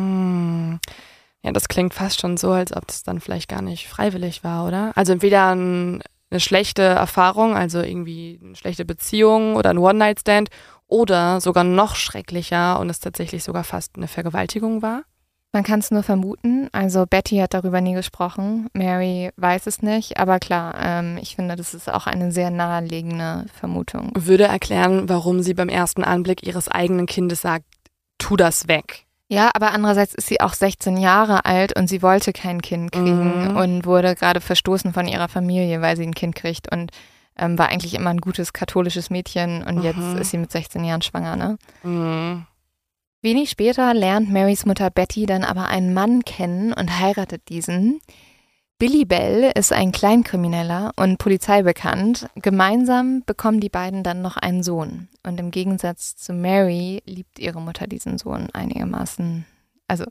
Ja, das klingt fast schon so, als ob das dann vielleicht gar nicht freiwillig war, oder? Also entweder eine schlechte Erfahrung, also irgendwie eine schlechte Beziehung oder ein One-Night-Stand oder sogar noch schrecklicher und es tatsächlich sogar fast eine Vergewaltigung war. Man kann es nur vermuten. Also Betty hat darüber nie gesprochen. Mary weiß es nicht. Aber klar, ich finde, das ist auch eine sehr naheliegende Vermutung. Würde erklären, warum sie beim ersten Anblick ihres eigenen Kindes sagt, tu das weg. Ja, aber andererseits ist sie auch 16 Jahre alt und sie wollte kein Kind kriegen und wurde gerade verstoßen von ihrer Familie, weil sie ein Kind kriegt und war eigentlich immer ein gutes katholisches Mädchen und jetzt ist sie mit 16 Jahren schwanger, ne? Wenig später lernt Marys Mutter Betty dann aber einen Mann kennen und heiratet diesen. Billy Bell ist ein Kleinkrimineller und Polizei bekannt. Gemeinsam bekommen die beiden dann noch einen Sohn. Und im Gegensatz zu Mary liebt ihre Mutter diesen Sohn einigermaßen. Also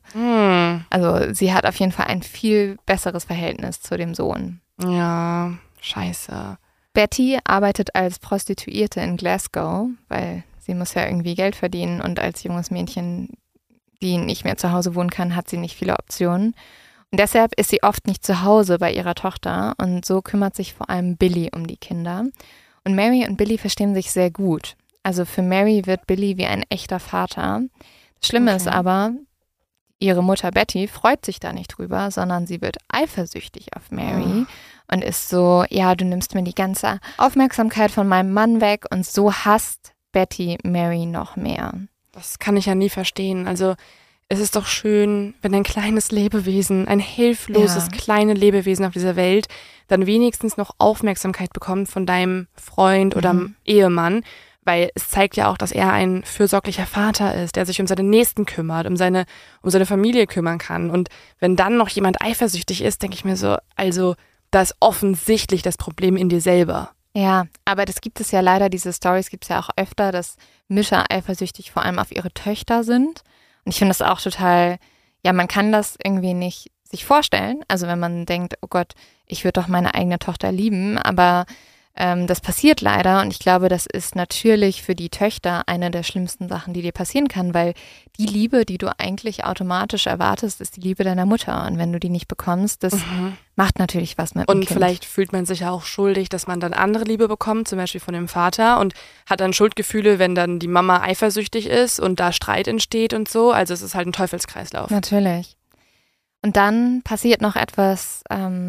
sie hat auf jeden Fall ein viel besseres Verhältnis zu dem Sohn. Ja, scheiße. Betty arbeitet als Prostituierte in Glasgow, weil sie muss ja irgendwie Geld verdienen und als junges Mädchen, die nicht mehr zu Hause wohnen kann, hat sie nicht viele Optionen. Und deshalb ist sie oft nicht zu Hause bei ihrer Tochter und so kümmert sich vor allem Billy um die Kinder. Und Mary und Billy verstehen sich sehr gut. Also für Mary wird Billy wie ein echter Vater. Das Schlimme ist aber, ihre Mutter Betty freut sich da nicht drüber, sondern sie wird eifersüchtig auf Mary und ist so, ja, du nimmst mir die ganze Aufmerksamkeit von meinem Mann weg und so hasst Betty Mary noch mehr. Das kann ich ja nie verstehen. Also es ist doch schön, wenn ein kleines Lebewesen, ein hilfloses, kleines Lebewesen auf dieser Welt, dann wenigstens noch Aufmerksamkeit bekommt von deinem Freund oder Ehemann, weil es zeigt ja auch, dass er ein fürsorglicher Vater ist, der sich um seine Nächsten kümmert, um seine Familie kümmern kann. Und wenn dann noch jemand eifersüchtig ist, denke ich mir so, also da ist offensichtlich das Problem in dir selber. Ja, aber das gibt es ja leider, diese Storys gibt es ja auch öfter, dass Mischer eifersüchtig vor allem auf ihre Töchter sind. Und ich finde das auch total, ja, man kann das irgendwie nicht sich vorstellen. Also wenn man denkt, oh Gott, ich würde doch meine eigene Tochter lieben, aber das passiert leider und ich glaube, das ist natürlich für die Töchter eine der schlimmsten Sachen, die dir passieren kann, weil die Liebe, die du eigentlich automatisch erwartest, ist die Liebe deiner Mutter und wenn du die nicht bekommst, das macht natürlich was mit dem Kind. Und vielleicht fühlt man sich ja auch schuldig, dass man dann andere Liebe bekommt, zum Beispiel von dem Vater und hat dann Schuldgefühle, wenn dann die Mama eifersüchtig ist und da Streit entsteht und so, also es ist halt ein Teufelskreislauf. Natürlich. Und dann passiert noch etwas,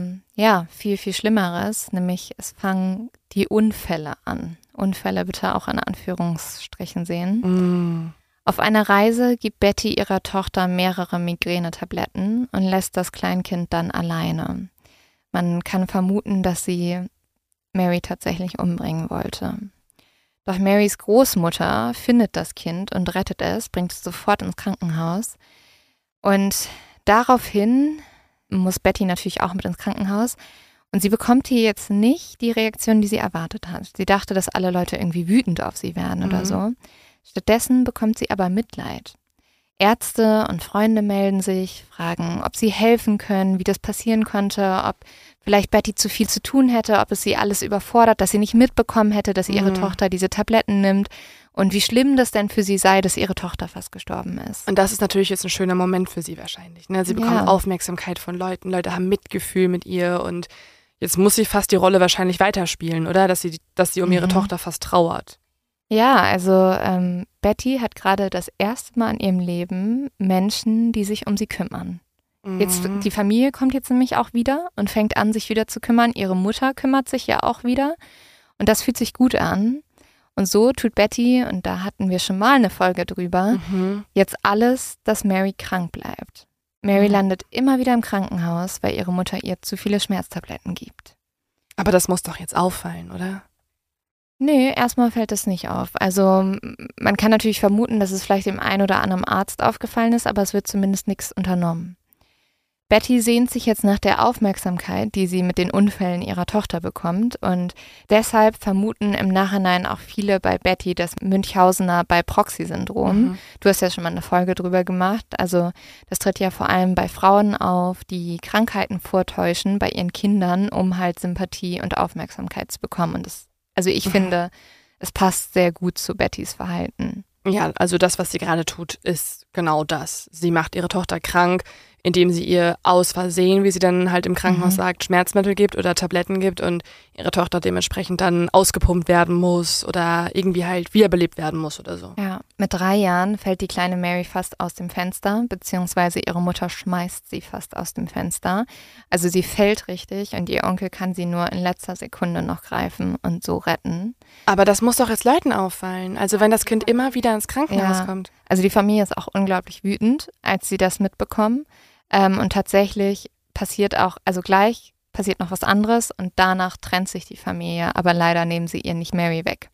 viel, viel Schlimmeres, nämlich es fangen die Unfälle an. Unfälle bitte auch in Anführungsstrichen sehen. Auf einer Reise gibt Betty ihrer Tochter mehrere Migränetabletten und lässt das Kleinkind dann alleine. Man kann vermuten, dass sie Mary tatsächlich umbringen wollte. Doch Marys Großmutter findet das Kind und rettet es, bringt es sofort ins Krankenhaus. Und daraufhin muss Betty natürlich auch mit ins Krankenhaus und sie bekommt hier jetzt nicht die Reaktion, die sie erwartet hat. Sie dachte, dass alle Leute irgendwie wütend auf sie werden oder so. Stattdessen bekommt sie aber Mitleid. Ärzte und Freunde melden sich, fragen, ob sie helfen können, wie das passieren konnte, ob vielleicht Betty zu viel zu tun hätte, ob es sie alles überfordert, dass sie nicht mitbekommen hätte, dass ihre Tochter diese Tabletten nimmt und wie schlimm das denn für sie sei, dass ihre Tochter fast gestorben ist. Und das ist natürlich jetzt ein schöner Moment für sie wahrscheinlich. Ne? Sie bekommt Aufmerksamkeit von Leuten, Leute haben Mitgefühl mit ihr und jetzt muss sie fast die Rolle wahrscheinlich weiterspielen, oder? Dass sie um ihre Tochter fast trauert. Ja, also Betty hat gerade das erste Mal in ihrem Leben Menschen, die sich um sie kümmern. Jetzt, die Familie kommt jetzt nämlich auch wieder und fängt an, sich wieder zu kümmern. Ihre Mutter kümmert sich ja auch wieder und das fühlt sich gut an. Und so tut Betty, und da hatten wir schon mal eine Folge drüber, jetzt alles, dass Mary krank bleibt. Mary landet immer wieder im Krankenhaus, weil ihre Mutter ihr zu viele Schmerztabletten gibt. Aber das muss doch jetzt auffallen, oder? Nee, erstmal fällt das nicht auf. Also man kann natürlich vermuten, dass es vielleicht dem einen oder anderen Arzt aufgefallen ist, aber es wird zumindest nichts unternommen. Betty sehnt sich jetzt nach der Aufmerksamkeit, die sie mit den Unfällen ihrer Tochter bekommt und deshalb vermuten im Nachhinein auch viele bei Betty das Münchhausener Bei-Proxy-Syndrom. Du hast ja schon mal eine Folge drüber gemacht. Also das tritt ja vor allem bei Frauen auf, die Krankheiten vortäuschen bei ihren Kindern, um halt Sympathie und Aufmerksamkeit zu bekommen. Und ich finde, es passt sehr gut zu Bettys Verhalten. Ja, also das, was sie gerade tut, ist genau das. Sie macht ihre Tochter krank, indem sie ihr aus Versehen, wie sie dann halt im Krankenhaus sagt, Schmerzmittel gibt oder Tabletten gibt und ihre Tochter dementsprechend dann ausgepumpt werden muss oder irgendwie halt wiederbelebt werden muss oder so. Ja, mit 3 Jahren fällt die kleine Mary fast aus dem Fenster, beziehungsweise ihre Mutter schmeißt sie fast aus dem Fenster. Also sie fällt richtig und ihr Onkel kann sie nur in letzter Sekunde noch greifen und so retten. Aber das muss doch jetzt Leuten auffallen, also wenn das Kind immer wieder ins Krankenhaus kommt. Also die Familie ist auch unglaublich wütend, als sie das mitbekommen. Und tatsächlich passiert noch was anderes und danach trennt sich die Familie, aber leider nehmen sie ihr nicht Mary weg.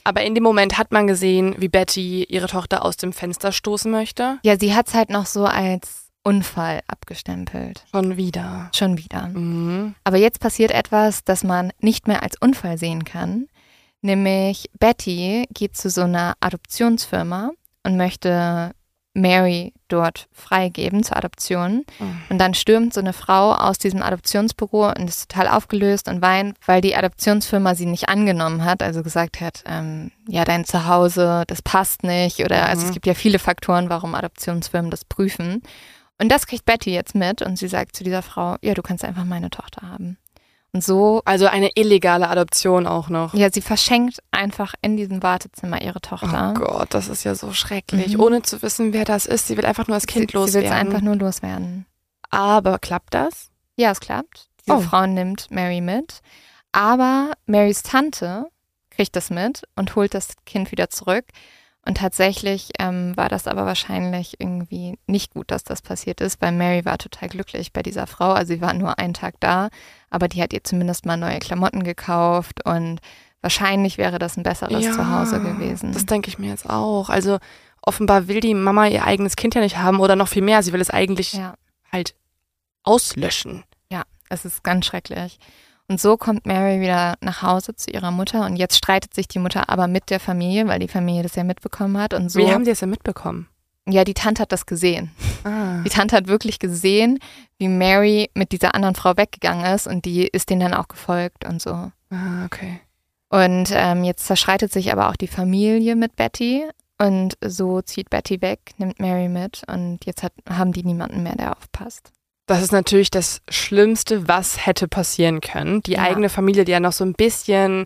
Aber in dem Moment hat man gesehen, wie Betty ihre Tochter aus dem Fenster stoßen möchte. Ja, sie hat es halt noch so als Unfall abgestempelt. Schon wieder. Mhm. Aber jetzt passiert etwas, das man nicht mehr als Unfall sehen kann. Nämlich Betty geht zu so einer Adoptionsfirma und möchte Mary dort freigeben zur Adoption. Und dann stürmt so eine Frau aus diesem Adoptionsbüro und ist total aufgelöst und weint, weil die Adoptionsfirma sie nicht angenommen hat, also gesagt hat, ja, dein Zuhause, das passt nicht. Oder also es gibt ja viele Faktoren, warum Adoptionsfirmen das prüfen. Und das kriegt Betty jetzt mit und sie sagt zu dieser Frau, ja, du kannst einfach meine Tochter haben. Und so. Also eine illegale Adoption auch noch. Ja, sie verschenkt einfach in diesem Wartezimmer ihre Tochter. Oh Gott, das ist ja so schrecklich. Ohne zu wissen, wer das ist. Sie will einfach nur das Kind loswerden. Sie will es einfach nur loswerden. Aber klappt das? Ja, es klappt. Diese Frau nimmt Mary mit. Aber Marys Tante kriegt das mit und holt das Kind wieder zurück. Und tatsächlich war das aber wahrscheinlich irgendwie nicht gut, dass das passiert ist, weil Mary war total glücklich bei dieser Frau. Also sie war nur einen Tag da, aber die hat ihr zumindest mal neue Klamotten gekauft und wahrscheinlich wäre das ein besseres Zuhause gewesen. Das denke ich mir jetzt auch. Also offenbar will die Mama ihr eigenes Kind ja nicht haben oder noch viel mehr. Sie will es eigentlich halt auslöschen. Ja, es ist ganz schrecklich. Und so kommt Mary wieder nach Hause zu ihrer Mutter und jetzt streitet sich die Mutter aber mit der Familie, weil die Familie das ja mitbekommen hat. Und so, wie haben die das denn mitbekommen? Ja, die Tante hat das gesehen. Die Tante hat wirklich gesehen, wie Mary mit dieser anderen Frau weggegangen ist und die ist denen dann auch gefolgt und so. Okay. Und jetzt zerstreitet sich aber auch die Familie mit Betty und so zieht Betty weg, nimmt Mary mit und jetzt haben die niemanden mehr, der aufpasst. Das ist natürlich das Schlimmste, was hätte passieren können. Die eigene Familie, die ja noch so ein bisschen,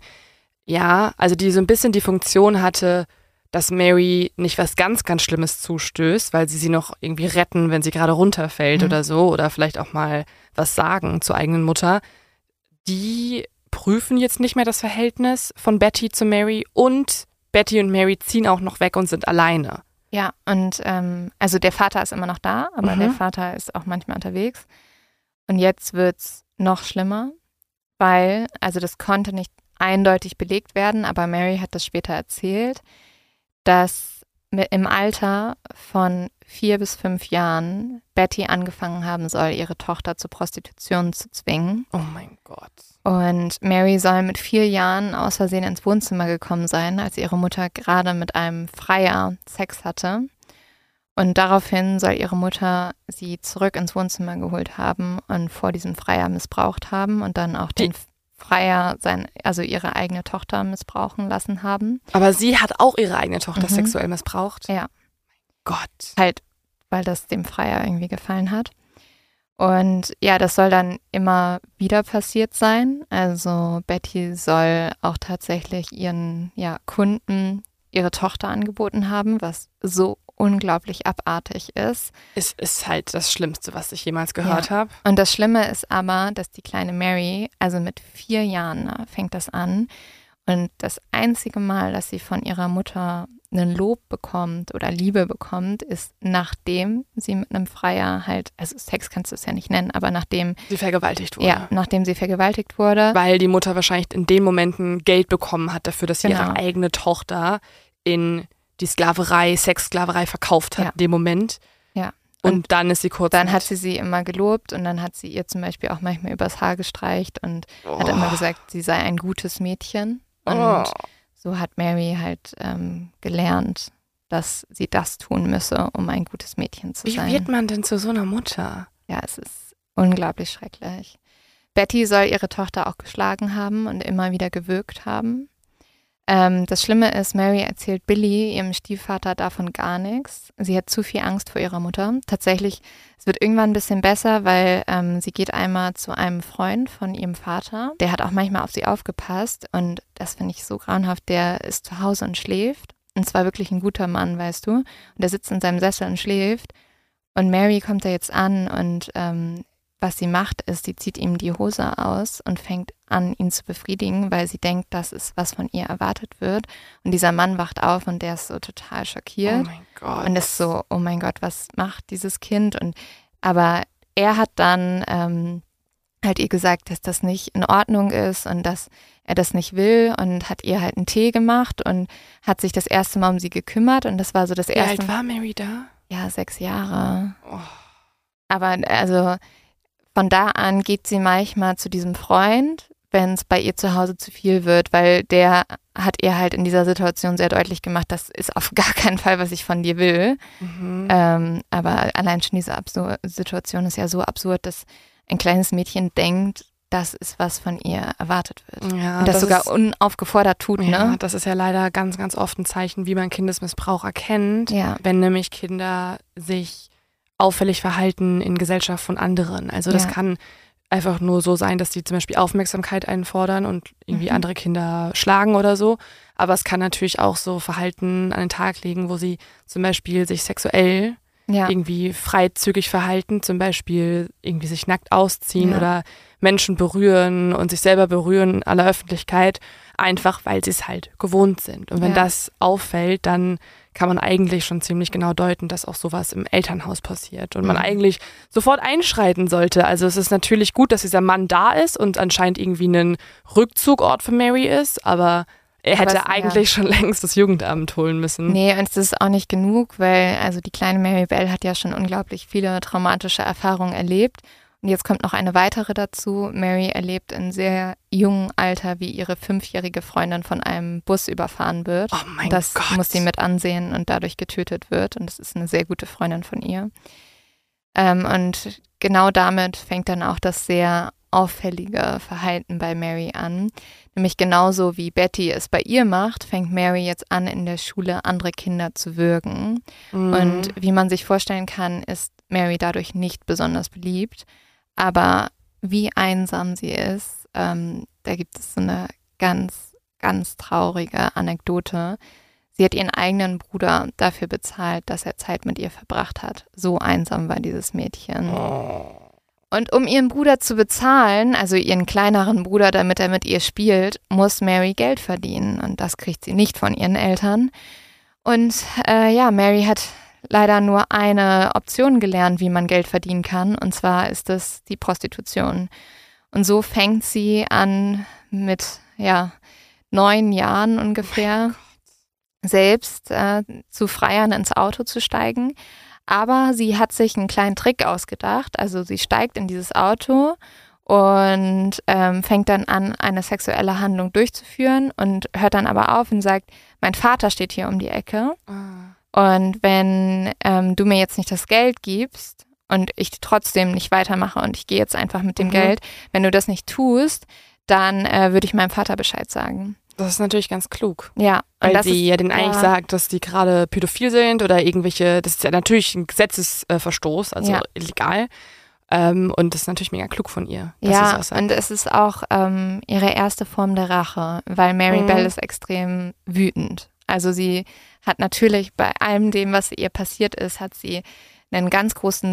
also die so ein bisschen die Funktion hatte, dass Mary nicht was ganz, ganz Schlimmes zustößt, weil sie noch irgendwie retten, wenn sie gerade runterfällt oder so, oder vielleicht auch mal was sagen zur eigenen Mutter. Die prüfen jetzt nicht mehr das Verhältnis von Betty zu Mary und Betty und Mary ziehen auch noch weg und sind alleine. Ja, und also der Vater ist immer noch da, aber der Vater ist auch manchmal unterwegs. Und jetzt wird's noch schlimmer, weil, also das konnte nicht eindeutig belegt werden, aber Mary hat das später erzählt, dass im Alter von 4 bis 5 Jahren Betty angefangen haben soll, ihre Tochter zur Prostitution zu zwingen. Oh mein Gott. Und Mary soll mit 4 Jahren aus Versehen ins Wohnzimmer gekommen sein, als ihre Mutter gerade mit einem Freier Sex hatte. Und daraufhin soll ihre Mutter sie zurück ins Wohnzimmer geholt haben und vor diesem Freier missbraucht haben und dann auch den Freier, also ihre eigene Tochter missbrauchen lassen haben. Aber sie hat auch ihre eigene Tochter sexuell missbraucht? Ja. Gott. Halt, weil das dem Freier irgendwie gefallen hat. Und ja, das soll dann immer wieder passiert sein. Also Betty soll auch tatsächlich ihren Kunden ihre Tochter angeboten haben, was so unglaublich abartig ist. Es ist halt das Schlimmste, was ich jemals gehört habe. Und das Schlimme ist aber, dass die kleine Mary, also mit 4 Jahren fängt das an. Und das einzige Mal, dass sie von ihrer Mutter einen Lob bekommt oder Liebe bekommt, ist nachdem sie mit einem Freier halt, also Sex kannst du es ja nicht nennen, aber nachdem sie vergewaltigt wurde. Ja, nachdem sie vergewaltigt wurde. Weil die Mutter wahrscheinlich in den Momenten Geld bekommen hat dafür, dass sie ihre eigene Tochter in die Sklaverei, Sexsklaverei verkauft hat in dem Moment. Ja. Und dann ist sie kurz. Dann hat sie immer gelobt und dann hat sie ihr zum Beispiel auch manchmal übers Haar gestreicht und hat immer gesagt, sie sei ein gutes Mädchen. Und so hat Mary halt gelernt, dass sie das tun müsse, um ein gutes Mädchen zu sein. Wie wird man denn zu so einer Mutter? Ja, es ist unglaublich schrecklich. Betty soll ihre Tochter auch geschlagen haben und immer wieder gewürgt haben. Das Schlimme ist, Mary erzählt Billy, ihrem Stiefvater, davon gar nichts. Sie hat zu viel Angst vor ihrer Mutter. Tatsächlich, es wird irgendwann ein bisschen besser, weil sie geht einmal zu einem Freund von ihrem Vater. Der hat auch manchmal auf sie aufgepasst und das finde ich so grauenhaft. Der ist zu Hause und schläft. Und zwar wirklich ein guter Mann, weißt du. Und der sitzt in seinem Sessel und schläft. Und Mary kommt da jetzt an und was sie macht, ist, sie zieht ihm die Hose aus und fängt an, ihn zu befriedigen, weil sie denkt, das ist, was von ihr erwartet wird. Und dieser Mann wacht auf und der ist so total schockiert. Oh mein Gott. Und ist so, oh mein Gott, was macht dieses Kind? Aber er hat dann halt ihr gesagt, dass das nicht in Ordnung ist und dass er das nicht will und hat ihr halt einen Tee gemacht und hat sich das erste Mal um sie gekümmert und das war so das erste. Wie alt war Mary da? Ja, 6 Jahre. Oh. Aber also von da an geht sie manchmal zu diesem Freund, wenn es bei ihr zu Hause zu viel wird, weil der hat ihr halt in dieser Situation sehr deutlich gemacht, das ist auf gar keinen Fall, was ich von dir will. Aber allein schon diese Situation ist ja so absurd, dass ein kleines Mädchen denkt, das ist, was von ihr erwartet wird. Ja, und das sogar unaufgefordert tut, ne? Ja, das ist ja leider ganz, ganz oft ein Zeichen, wie man Kindesmissbrauch erkennt, wenn nämlich Kinder sich auffällig verhalten in Gesellschaft von anderen. Also das kann einfach nur so sein, dass die zum Beispiel Aufmerksamkeit einfordern und irgendwie andere Kinder schlagen oder so. Aber es kann natürlich auch so Verhalten an den Tag legen, wo sie zum Beispiel sich sexuell irgendwie freizügig verhalten, zum Beispiel irgendwie sich nackt ausziehen oder Menschen berühren und sich selber berühren in aller Öffentlichkeit, einfach weil sie es halt gewohnt sind. Und wenn das auffällt, dann kann man eigentlich schon ziemlich genau deuten, dass auch sowas im Elternhaus passiert und man eigentlich sofort einschreiten sollte. Also es ist natürlich gut, dass dieser Mann da ist und anscheinend irgendwie ein Rückzugort für Mary ist, aber er hätte eigentlich schon längst das Jugendamt holen müssen. Nee, und es ist auch nicht genug, weil also die kleine Mary Bell hat ja schon unglaublich viele traumatische Erfahrungen erlebt. Und jetzt kommt noch eine weitere dazu. Mary erlebt in sehr jungem Alter, wie ihre 5-jährige Freundin von einem Bus überfahren wird. Oh mein Gott. Das muss sie mit ansehen und dadurch getötet wird. Und das ist eine sehr gute Freundin von ihr. Und genau damit fängt dann auch das sehr auffällige Verhalten bei Mary an. Nämlich genauso wie Betty es bei ihr macht, fängt Mary jetzt an, in der Schule andere Kinder zu würgen. Und wie man sich vorstellen kann, ist Mary dadurch nicht besonders beliebt. Aber wie einsam sie ist, da gibt es so eine ganz, ganz traurige Anekdote. Sie hat ihren eigenen Bruder dafür bezahlt, dass er Zeit mit ihr verbracht hat. So einsam war dieses Mädchen. Und um ihren Bruder zu bezahlen, also ihren kleineren Bruder, damit er mit ihr spielt, muss Mary Geld verdienen. Und das kriegt sie nicht von ihren Eltern. Und Mary hat leider nur eine Option gelernt, wie man Geld verdienen kann. Und zwar ist das die Prostitution. Und so fängt sie an mit 9 Jahren ungefähr selbst zu Freiern ins Auto zu steigen. Aber sie hat sich einen kleinen Trick ausgedacht. Also sie steigt in dieses Auto und fängt dann an, eine sexuelle Handlung durchzuführen und hört dann aber auf und sagt, mein Vater steht hier um die Ecke. Und wenn du mir jetzt nicht das Geld gibst und ich trotzdem nicht weitermache und ich gehe jetzt einfach mit dem Geld, wenn du das nicht tust, dann würde ich meinem Vater Bescheid sagen. Das ist natürlich ganz klug. Ja. Weil sie ja denen eigentlich sagt, dass die gerade pädophil sind oder irgendwelche, das ist ja natürlich ein Gesetzesverstoß, also illegal. Und das ist natürlich mega klug von ihr. Ja, und es ist auch ihre erste Form der Rache, weil Mary Bell ist extrem wütend. Also sie hat natürlich bei allem dem, was ihr passiert ist, hat sie ein ganz großes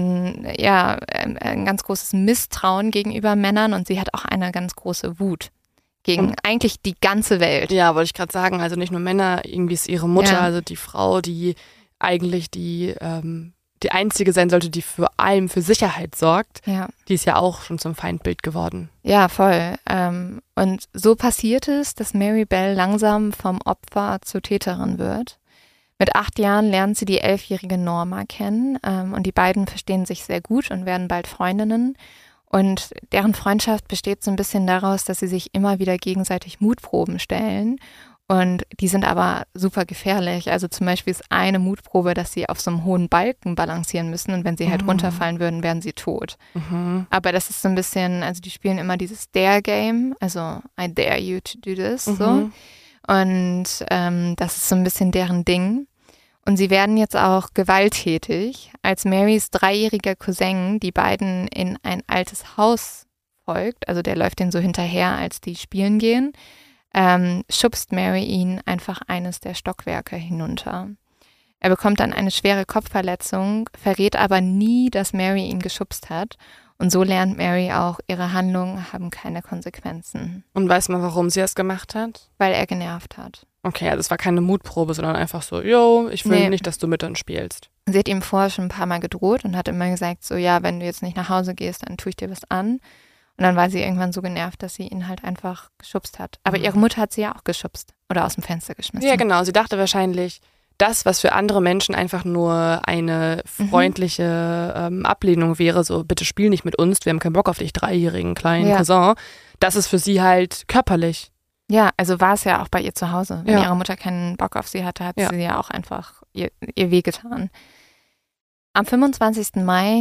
Misstrauen gegenüber Männern und sie hat auch eine ganz große Wut gegen eigentlich die ganze Welt. Ja, wollte ich gerade sagen, also nicht nur Männer, irgendwie ist ihre Mutter, also die Frau, die eigentlich die einzige sein sollte, die vor allem für Sicherheit sorgt, die ist ja auch schon zum Feindbild geworden. Ja, voll. Und so passiert es, dass Mary Bell langsam vom Opfer zur Täterin wird. Mit 8 Jahren lernt sie die 11-jährige Norma kennen und die beiden verstehen sich sehr gut und werden bald Freundinnen. Und deren Freundschaft besteht so ein bisschen daraus, dass sie sich immer wieder gegenseitig Mutproben stellen. Und die sind aber super gefährlich. Also zum Beispiel ist eine Mutprobe, dass sie auf so einem hohen Balken balancieren müssen. Und wenn sie halt runterfallen würden, wären sie tot. Aber das ist so ein bisschen, also die spielen immer dieses Dare-Game. Also I dare you to do this. So. Und das ist so ein bisschen deren Ding. Und sie werden jetzt auch gewalttätig, als Marys 3-jähriger Cousin die beiden in ein altes Haus folgt. Also der läuft denen so hinterher, als die spielen gehen. Schubst Mary ihn einfach eines der Stockwerke hinunter. Er bekommt dann eine schwere Kopfverletzung, verrät aber nie, dass Mary ihn geschubst hat. Und so lernt Mary auch, ihre Handlungen haben keine Konsequenzen. Und weiß man, warum sie es gemacht hat? Weil er genervt hat. Okay, also es war keine Mutprobe, sondern einfach so, yo, ich will nicht, dass du mit uns spielst. Sie hat ihm vorher schon ein paar Mal gedroht und hat immer gesagt, so ja, wenn du jetzt nicht nach Hause gehst, dann tue ich dir was an. Und dann war sie irgendwann so genervt, dass sie ihn halt einfach geschubst hat. Aber ihre Mutter hat sie ja auch geschubst oder aus dem Fenster geschmissen. Ja, genau. Sie dachte wahrscheinlich, das, was für andere Menschen einfach nur eine freundliche Ablehnung wäre, so bitte spiel nicht mit uns, wir haben keinen Bock auf dich, 3-jährigen kleinen Cousin, das ist für sie halt körperlich. Ja, also war es ja auch bei ihr zu Hause. Wenn ihre Mutter keinen Bock auf sie hatte, hat sie ja auch einfach ihr wehgetan. Am 25. Mai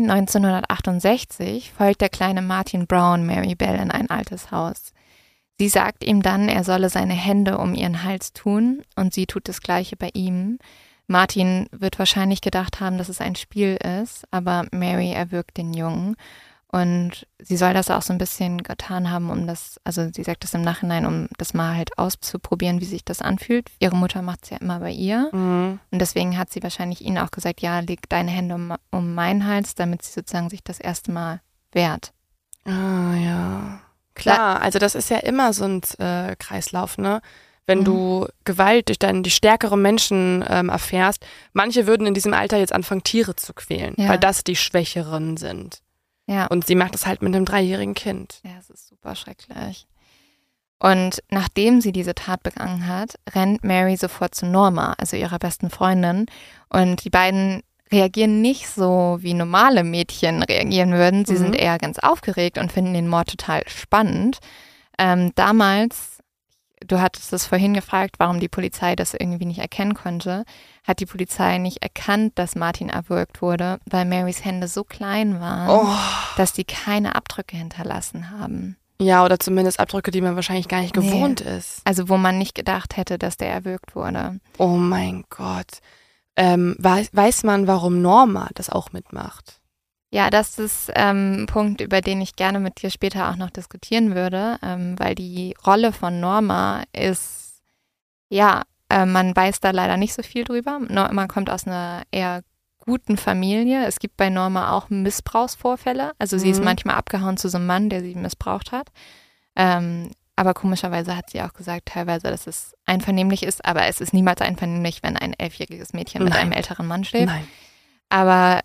1968 folgt der kleine Martin Brown Mary Bell in ein altes Haus. Sie sagt ihm dann, er solle seine Hände um ihren Hals tun und sie tut das Gleiche bei ihm. Martin wird wahrscheinlich gedacht haben, dass es ein Spiel ist, aber Mary erwürgt den Jungen und sie soll das auch so ein bisschen getan haben, also sie sagt das im Nachhinein, um das mal halt auszuprobieren, wie sich das anfühlt. Ihre Mutter macht es ja immer bei ihr und deswegen hat sie wahrscheinlich ihnen auch gesagt, ja, leg deine Hände um meinen Hals, damit sie sozusagen sich das erste Mal wehrt. Ah, ja. Klar, also das ist ja immer so ein Kreislauf, ne? Wenn du Gewalt durch die stärkeren Menschen erfährst, manche würden in diesem Alter jetzt anfangen, Tiere zu quälen, weil das die Schwächeren sind. Ja. Und sie macht es halt mit einem 3-jährigen Kind. Ja, es ist super schrecklich. Und nachdem sie diese Tat begangen hat, rennt Mary sofort zu Norma, also ihrer besten Freundin. Und die beiden reagieren nicht so, wie normale Mädchen reagieren würden. Sie sind eher ganz aufgeregt und finden den Mord total spannend. Damals, du hattest es vorhin gefragt, warum die Polizei das irgendwie nicht erkennen konnte, hat die Polizei nicht erkannt, dass Martin erwürgt wurde, weil Marys Hände so klein waren, dass die keine Abdrücke hinterlassen haben. Ja, oder zumindest Abdrücke, die man wahrscheinlich gar nicht gewohnt ist. Also wo man nicht gedacht hätte, dass der erwürgt wurde. Oh mein Gott. Weiß man, warum Norma das auch mitmacht? Ja, das ist ein Punkt, über den ich gerne mit dir später auch noch diskutieren würde, weil die Rolle von Norma ist, man weiß da leider nicht so viel drüber. Norma kommt aus einer eher guten Familie. Es gibt bei Norma auch Missbrauchsvorfälle. Also sie ist manchmal abgehauen zu so einem Mann, der sie missbraucht hat. Aber komischerweise hat sie auch gesagt, teilweise, dass es einvernehmlich ist. Aber es ist niemals einvernehmlich, wenn ein 11-jähriges Mädchen mit einem älteren Mann schläft. Nein. Aber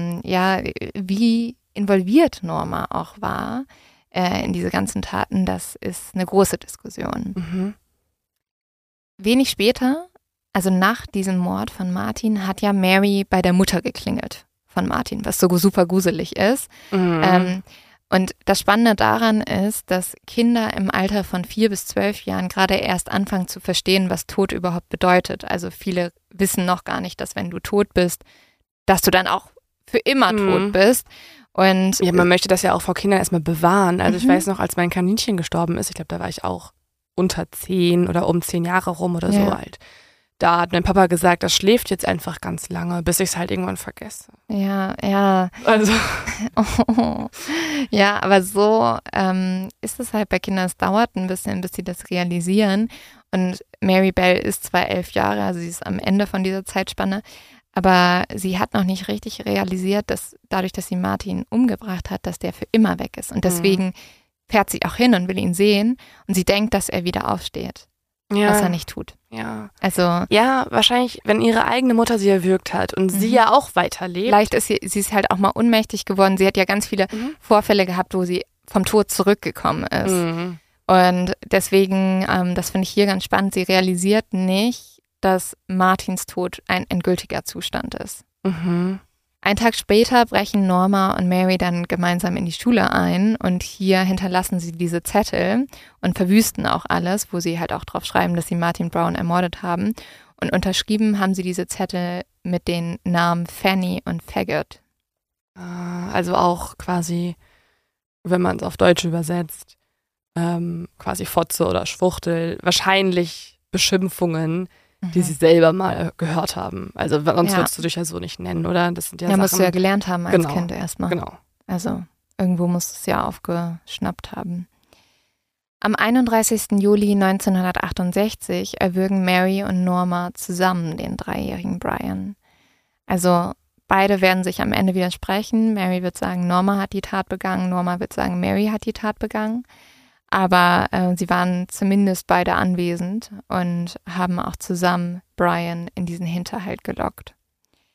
wie involviert Norma auch war in diese ganzen Taten, das ist eine große Diskussion. Wenig später, also nach diesem Mord von Martin, hat ja Mary bei der Mutter geklingelt von Martin, was so super gruselig ist. Und das Spannende daran ist, dass Kinder im Alter von 4 bis 12 Jahren gerade erst anfangen zu verstehen, was Tod überhaupt bedeutet. Also viele wissen noch gar nicht, dass wenn du tot bist, dass du dann auch für immer tot bist. Und ja, man möchte das ja auch vor Kindern erstmal bewahren. Also ich weiß noch, als mein Kaninchen gestorben ist, ich glaube, da war ich auch unter 10 oder um 10 Jahre rum oder so alt. Da hat mein Papa gesagt, das schläft jetzt einfach ganz lange, bis ich es halt irgendwann vergesse. Ja. Also. Ja, aber so ist es halt bei Kindern. Es dauert ein bisschen, bis sie das realisieren. Und Mary Bell ist zwar 11 Jahre, also sie ist am Ende von dieser Zeitspanne, aber sie hat noch nicht richtig realisiert, dass dadurch, dass sie Martin umgebracht hat, dass der für immer weg ist. Und deswegen fährt sie auch hin und will ihn sehen. Und sie denkt, dass er wieder aufsteht, was er nicht tut. Ja. Also ja, wahrscheinlich, wenn ihre eigene Mutter sie erwürgt hat und sie ja auch weiterlebt. Vielleicht ist sie ist halt auch mal ohnmächtig geworden. Sie hat ja ganz viele Vorfälle gehabt, wo sie vom Tod zurückgekommen ist. Und deswegen, das finde ich hier ganz spannend, sie realisiert nicht, dass Martins Tod ein endgültiger Zustand ist. Einen Tag später brechen Norma und Mary dann gemeinsam in die Schule ein und hier hinterlassen sie diese Zettel und verwüsten auch alles, wo sie halt auch drauf schreiben, dass sie Martin Brown ermordet haben. Und unterschrieben haben sie diese Zettel mit den Namen Fanny und Faggot. Also auch quasi, wenn man es auf Deutsch übersetzt, quasi Fotze oder Schwuchtel, wahrscheinlich Beschimpfungen, die sie selber mal gehört haben. Also sonst würdest du dich ja so nicht nennen, oder? Das sind ja Sachen, musst du ja gelernt haben als Kind erstmal. Genau. Also irgendwo musst du es ja aufgeschnappt haben. Am 31. Juli 1968 erwürgen Mary und Norma zusammen den 3-jährigen Brian. Also beide werden sich am Ende widersprechen. Mary wird sagen, Norma hat die Tat begangen. Norma wird sagen, Mary hat die Tat begangen. Aber sie waren zumindest beide anwesend und haben auch zusammen Brian in diesen Hinterhalt gelockt.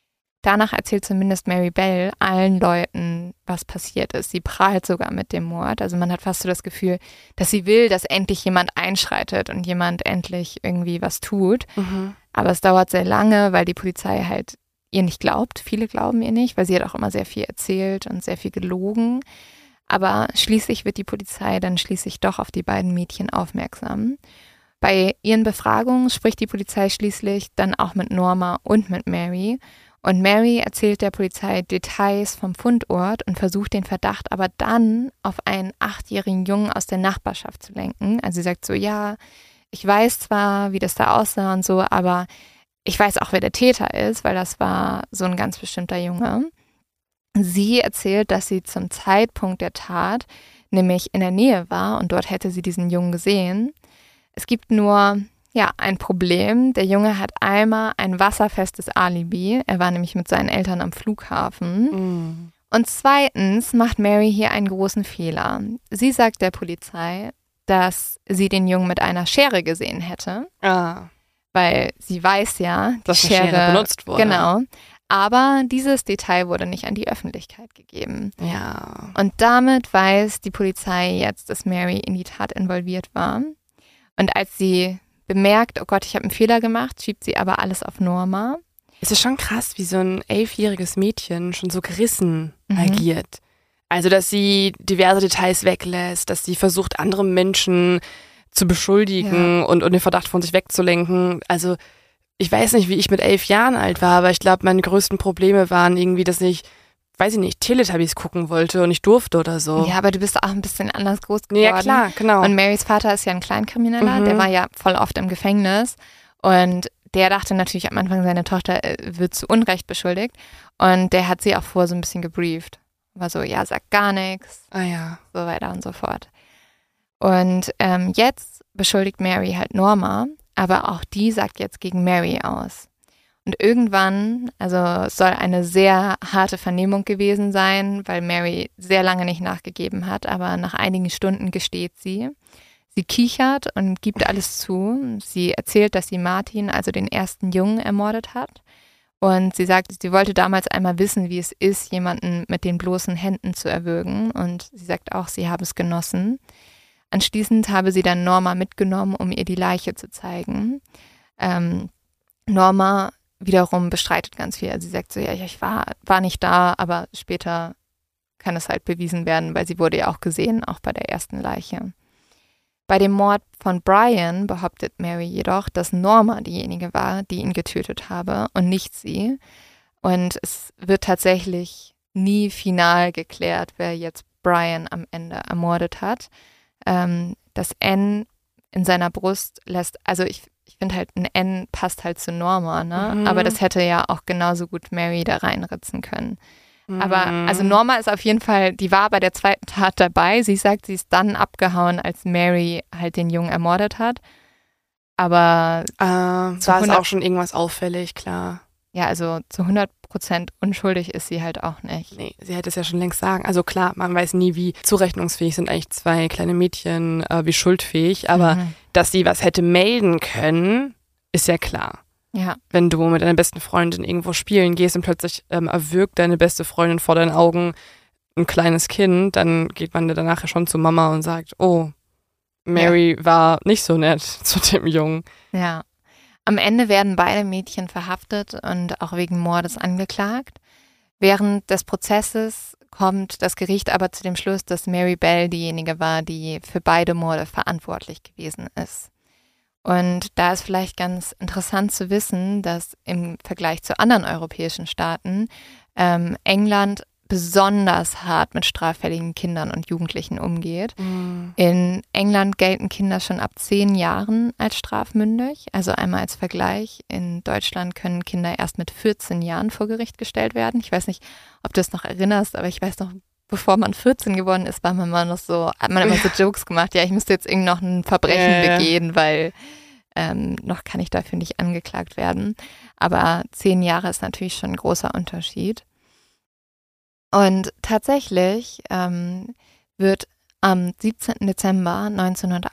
danach erzählt zumindest Mary Bell allen Leuten, was passiert ist. Sie prahlt sogar mit dem Mord. Also man hat fast so das Gefühl, dass sie will, dass endlich jemand einschreitet und jemand endlich irgendwie was tut. Aber es dauert sehr lange, weil die Polizei halt ihr nicht glaubt. Viele glauben ihr nicht, weil sie hat auch immer sehr viel erzählt und sehr viel gelogen. Aber schließlich wird die Polizei dann schließlich doch auf die beiden Mädchen aufmerksam. Bei ihren Befragungen spricht die Polizei schließlich dann auch mit Norma und mit Mary. Und Mary erzählt der Polizei Details vom Fundort und versucht den Verdacht aber dann auf einen 8-jährigen Jungen aus der Nachbarschaft zu lenken. Also sie sagt so, ja, ich weiß zwar, wie das da aussah und so, aber ich weiß auch, wer der Täter ist, weil das war so ein ganz bestimmter Junge. Sie erzählt, dass sie zum Zeitpunkt der Tat nämlich in der Nähe war und dort hätte sie diesen Jungen gesehen. Es gibt nur ein Problem. Der Junge hat einmal ein wasserfestes Alibi. Er war nämlich mit seinen Eltern am Flughafen. Und zweitens macht Mary hier einen großen Fehler. Sie sagt der Polizei, dass sie den Jungen mit einer Schere gesehen hätte. Weil sie weiß ja, dass die Schere benutzt wurde. Genau. Aber dieses Detail wurde nicht an die Öffentlichkeit gegeben. Ja. Und damit weiß die Polizei jetzt, dass Mary in die Tat involviert war. Und als sie bemerkt, oh Gott, ich habe einen Fehler gemacht, schiebt sie aber alles auf Norma. Es ist schon krass, wie so ein 11-jähriges Mädchen schon so gerissen agiert. Also, dass sie diverse Details weglässt, dass sie versucht, andere Menschen zu beschuldigen und den Verdacht von sich wegzulenken. Also, ich weiß nicht, wie ich mit 11 Jahren alt war, aber ich glaube, meine größten Probleme waren irgendwie, dass ich, weiß ich nicht, Teletubbies gucken wollte und ich durfte oder so. Ja, aber du bist auch ein bisschen anders groß geworden. Ja, klar, genau. Und Marys Vater ist ja ein Kleinkrimineller, der war ja voll oft im Gefängnis und der dachte natürlich am Anfang, seine Tochter wird zu Unrecht beschuldigt und der hat sie auch vorher so ein bisschen gebrieft. War so, ja, sag gar nichts, so weiter und so fort. Und jetzt beschuldigt Mary halt Norma, aber auch die sagt jetzt gegen Mary aus. Und irgendwann, also es soll eine sehr harte Vernehmung gewesen sein, weil Mary sehr lange nicht nachgegeben hat, aber nach einigen Stunden gesteht sie. Sie kichert und gibt alles zu. Sie erzählt, dass sie Martin, also den ersten Jungen, ermordet hat. Und sie sagt, sie wollte damals einmal wissen, wie es ist, jemanden mit den bloßen Händen zu erwürgen. Und sie sagt auch, sie habe es genossen. Anschließend habe sie dann Norma mitgenommen, um ihr die Leiche zu zeigen. Norma wiederum bestreitet ganz viel. Also sie sagt so, ja, ich war nicht da, aber später kann es halt bewiesen werden, weil sie wurde ja auch gesehen, auch bei der ersten Leiche. Bei dem Mord von Brian behauptet Mary jedoch, dass Norma diejenige war, die ihn getötet habe und nicht sie. Und es wird tatsächlich nie final geklärt, wer jetzt Brian am Ende ermordet hat. Das N in seiner Brust lässt, also ich finde halt, ein N passt halt zu Norma, ne? Aber das hätte ja auch genauso gut Mary da reinritzen können. Aber also Norma ist auf jeden Fall, die war bei der zweiten Tat dabei. Sie sagt, sie ist dann abgehauen, als Mary halt den Jungen ermordet hat. Aber war es auch schon irgendwas auffällig, klar. Ja, also zu 100% unschuldig ist sie halt auch nicht. Nee, sie hätte es ja schon längst sagen. Also klar, man weiß nie, wie zurechnungsfähig sind eigentlich zwei kleine Mädchen, wie schuldfähig. Aber dass sie was hätte melden können, ist ja klar. Ja. Wenn du mit deiner besten Freundin irgendwo spielen gehst und plötzlich erwürgt deine beste Freundin vor deinen Augen ein kleines Kind, dann geht man danach ja schon zu Mama und sagt, oh, Mary war nicht so nett zu dem Jungen. Ja. Am Ende werden beide Mädchen verhaftet und auch wegen Mordes angeklagt. Während des Prozesses kommt das Gericht aber zu dem Schluss, dass Mary Bell diejenige war, die für beide Morde verantwortlich gewesen ist. Und da ist vielleicht ganz interessant zu wissen, dass im Vergleich zu anderen europäischen Staaten England besonders hart mit straffälligen Kindern und Jugendlichen umgeht. In England gelten Kinder schon ab 10 Jahren als strafmündig. Also einmal als Vergleich, in Deutschland können Kinder erst mit 14 Jahren vor Gericht gestellt werden. Ich weiß nicht, ob du es noch erinnerst, aber ich weiß noch, bevor man 14 geworden ist, hat man immer so Jokes gemacht, ja, ich müsste jetzt irgendwie noch ein Verbrechen begehen, weil noch kann ich dafür nicht angeklagt werden. Aber 10 Jahre ist natürlich schon ein großer Unterschied. Und tatsächlich wird am 17. Dezember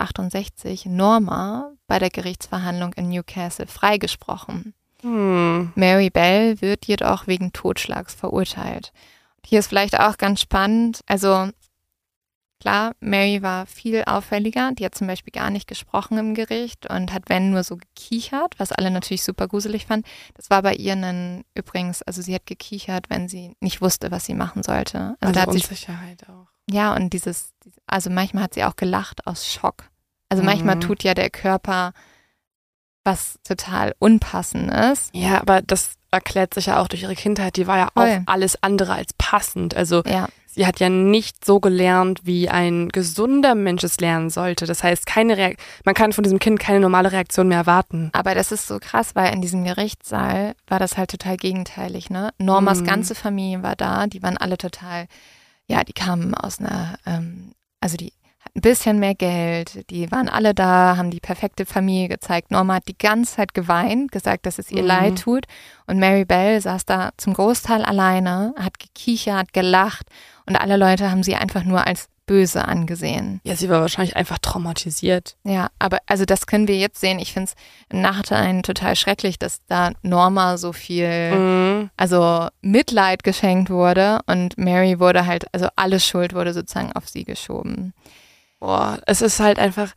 1968 Norma bei der Gerichtsverhandlung in Newcastle freigesprochen. Mary Bell wird jedoch wegen Totschlags verurteilt. Hier ist vielleicht auch ganz spannend, also klar, Mary war viel auffälliger, die hat zum Beispiel gar nicht gesprochen im Gericht und hat, wenn, nur so gekichert, was alle natürlich super gruselig fanden. Das war bei ihr übrigens, also sie hat gekichert, wenn sie nicht wusste, was sie machen sollte. Also da hat Unsicherheit auch. Ja, und also manchmal hat sie auch gelacht aus Schock. Also manchmal tut ja der Körper was total Unpassendes. Ja, aber das erklärt sich ja auch durch ihre Kindheit. Die war ja auch alles andere als passend. Also sie hat ja nicht so gelernt, wie ein gesunder Mensch es lernen sollte. Das heißt, man kann von diesem Kind keine normale Reaktion mehr erwarten. Aber das ist so krass, weil in diesem Gerichtssaal war das halt total gegenteilig, ne? Normas ganze Familie war da, die waren alle total, die kamen aus einer, also die ein bisschen mehr Geld, die waren alle da, haben die perfekte Familie gezeigt. Norma hat die ganze Zeit geweint, gesagt, dass es ihr leid tut. Und Mary Bell saß da zum Großteil alleine, hat gekichert, gelacht und alle Leute haben sie einfach nur als böse angesehen. Ja, sie war wahrscheinlich einfach traumatisiert. Ja, aber also das können wir jetzt sehen. Ich finde es im Nachhinein total schrecklich, dass da Norma so viel, also Mitleid geschenkt wurde und Mary wurde halt, also alle Schuld wurde sozusagen auf sie geschoben. Boah, es ist halt einfach,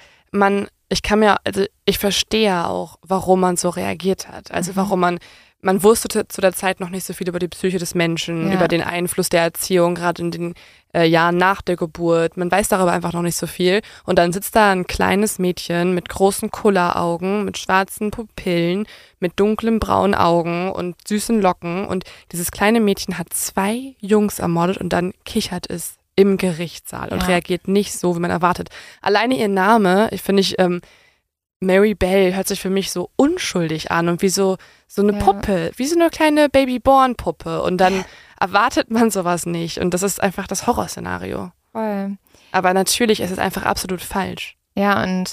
ich verstehe auch, warum man so reagiert hat. Also warum man wusste zu der Zeit noch nicht so viel über die Psyche des Menschen, über den Einfluss der Erziehung, gerade in den Jahren nach der Geburt. Man weiß darüber einfach noch nicht so viel. Und dann sitzt da ein kleines Mädchen mit großen Kulleraugen, mit schwarzen Pupillen, mit dunklen braunen Augen und süßen Locken. Und dieses kleine Mädchen hat 2 Jungs ermordet und dann kichert es im Gerichtssaal und reagiert nicht so, wie man erwartet. Alleine ihr Name, Mary Bell hört sich für mich so unschuldig an und wie so eine Puppe, wie so eine kleine Baby-Born-Puppe. Und dann erwartet man sowas nicht. Und das ist einfach das Horrorszenario. Voll. Aber natürlich ist es einfach absolut falsch. Ja, und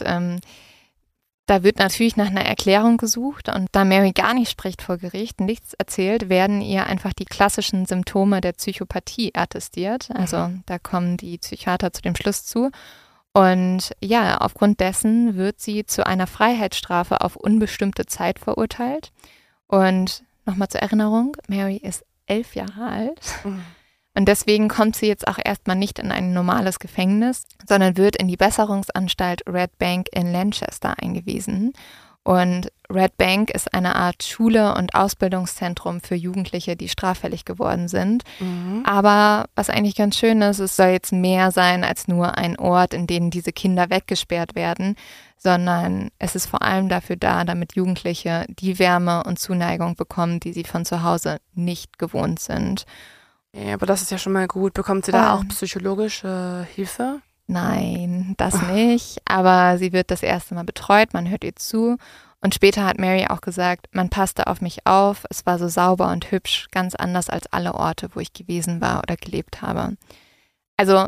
da wird natürlich nach einer Erklärung gesucht und da Mary gar nicht spricht vor Gericht, nichts erzählt, werden ihr einfach die klassischen Symptome der Psychopathie attestiert. Also da kommen die Psychiater zu dem Schluss zu. Und ja, aufgrund dessen wird sie zu einer Freiheitsstrafe auf unbestimmte Zeit verurteilt. Und nochmal zur Erinnerung, Mary ist 11 Jahre alt. Und deswegen kommt sie jetzt auch erstmal nicht in ein normales Gefängnis, sondern wird in die Besserungsanstalt Red Bank in Lancaster eingewiesen. Und Red Bank ist eine Art Schule und Ausbildungszentrum für Jugendliche, die straffällig geworden sind. Aber was eigentlich ganz schön ist, es soll jetzt mehr sein als nur ein Ort, in dem diese Kinder weggesperrt werden, sondern es ist vor allem dafür da, damit Jugendliche die Wärme und Zuneigung bekommen, die sie von zu Hause nicht gewohnt sind. Ja, aber das ist ja schon mal gut. Bekommt sie da auch psychologische Hilfe? Nein, das nicht. Aber sie wird das erste Mal betreut, man hört ihr zu. Und später hat Mary auch gesagt, man passte auf mich auf. Es war so sauber und hübsch, ganz anders als alle Orte, wo ich gewesen war oder gelebt habe. Also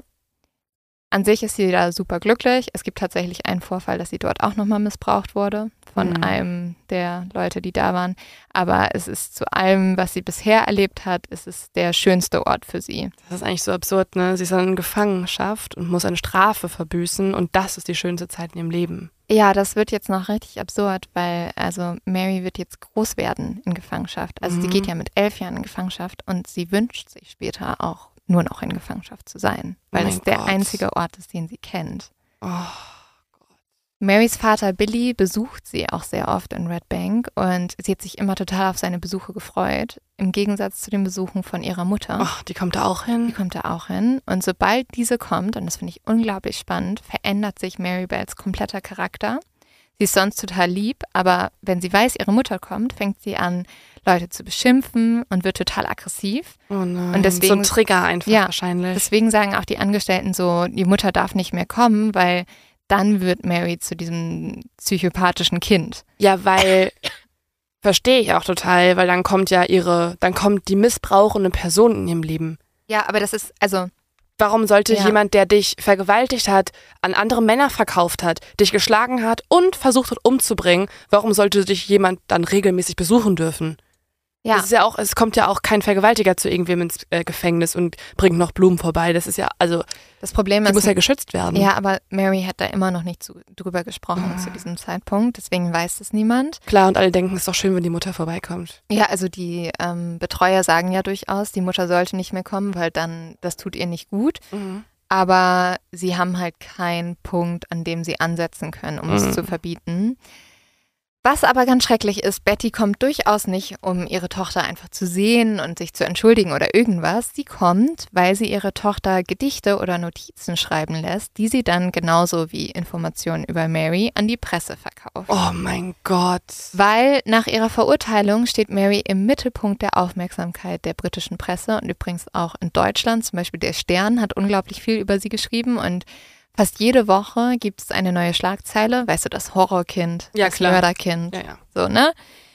an sich ist sie da super glücklich. Es gibt tatsächlich einen Vorfall, dass sie dort auch nochmal missbraucht wurde von einem der Leute, die da waren. Aber es ist zu allem, was sie bisher erlebt hat, ist es der schönste Ort für sie. Das ist eigentlich so absurd, ne? Sie ist in Gefangenschaft und muss eine Strafe verbüßen und das ist die schönste Zeit in ihrem Leben. Ja, das wird jetzt noch richtig absurd, weil also Mary wird jetzt groß werden in Gefangenschaft. Also sie geht ja mit 11 Jahren in Gefangenschaft und sie wünscht sich später auch nur noch in Gefangenschaft zu sein, weil es der einzige Ort ist, den sie kennt. Oh Gott. Marys Vater Billy besucht sie auch sehr oft in Red Bank und sie hat sich immer total auf seine Besuche gefreut, im Gegensatz zu den Besuchen von ihrer Mutter. Ach, die kommt da auch hin? Die kommt da auch hin und sobald diese kommt, und das finde ich unglaublich spannend, verändert sich Mary Bells kompletter Charakter. Sie ist sonst total lieb, aber wenn sie weiß, ihre Mutter kommt, fängt sie an, Leute zu beschimpfen und wird total aggressiv. Oh nein, und deswegen, so ein Trigger einfach wahrscheinlich. Deswegen sagen auch die Angestellten so, die Mutter darf nicht mehr kommen, weil dann wird Mary zu diesem psychopathischen Kind. Ja, weil, verstehe ich auch total, weil dann kommt die missbrauchende Person in ihrem Leben. Ja, aber das ist, also... Warum sollte jemand, der dich vergewaltigt hat, an andere Männer verkauft hat, dich geschlagen hat und versucht hat umzubringen, warum sollte dich jemand dann regelmäßig besuchen dürfen? Ja. Es kommt ja auch kein Vergewaltiger zu irgendwem ins Gefängnis und bringt noch Blumen vorbei. Das ist ja, also das Problem ist, die muss ja geschützt werden. Ja, aber Mary hat da immer noch nicht drüber gesprochen zu diesem Zeitpunkt, deswegen weiß es niemand. Klar, und alle denken, es ist doch schön, wenn die Mutter vorbeikommt. Ja, also die Betreuer sagen ja durchaus, die Mutter sollte nicht mehr kommen, weil dann, das tut ihr nicht gut. Aber sie haben halt keinen Punkt, an dem sie ansetzen können, um es zu verbieten. Was aber ganz schrecklich ist, Betty kommt durchaus nicht, um ihre Tochter einfach zu sehen und sich zu entschuldigen oder irgendwas. Sie kommt, weil sie ihre Tochter Gedichte oder Notizen schreiben lässt, die sie dann genauso wie Informationen über Mary an die Presse verkauft. Oh mein Gott. Weil nach ihrer Verurteilung steht Mary im Mittelpunkt der Aufmerksamkeit der britischen Presse und übrigens auch in Deutschland. Zum Beispiel der Stern hat unglaublich viel über sie geschrieben und fast jede Woche gibt es eine neue Schlagzeile. Weißt du, das Horrorkind, ja, das klar. Mörderkind. Ja. So, ne?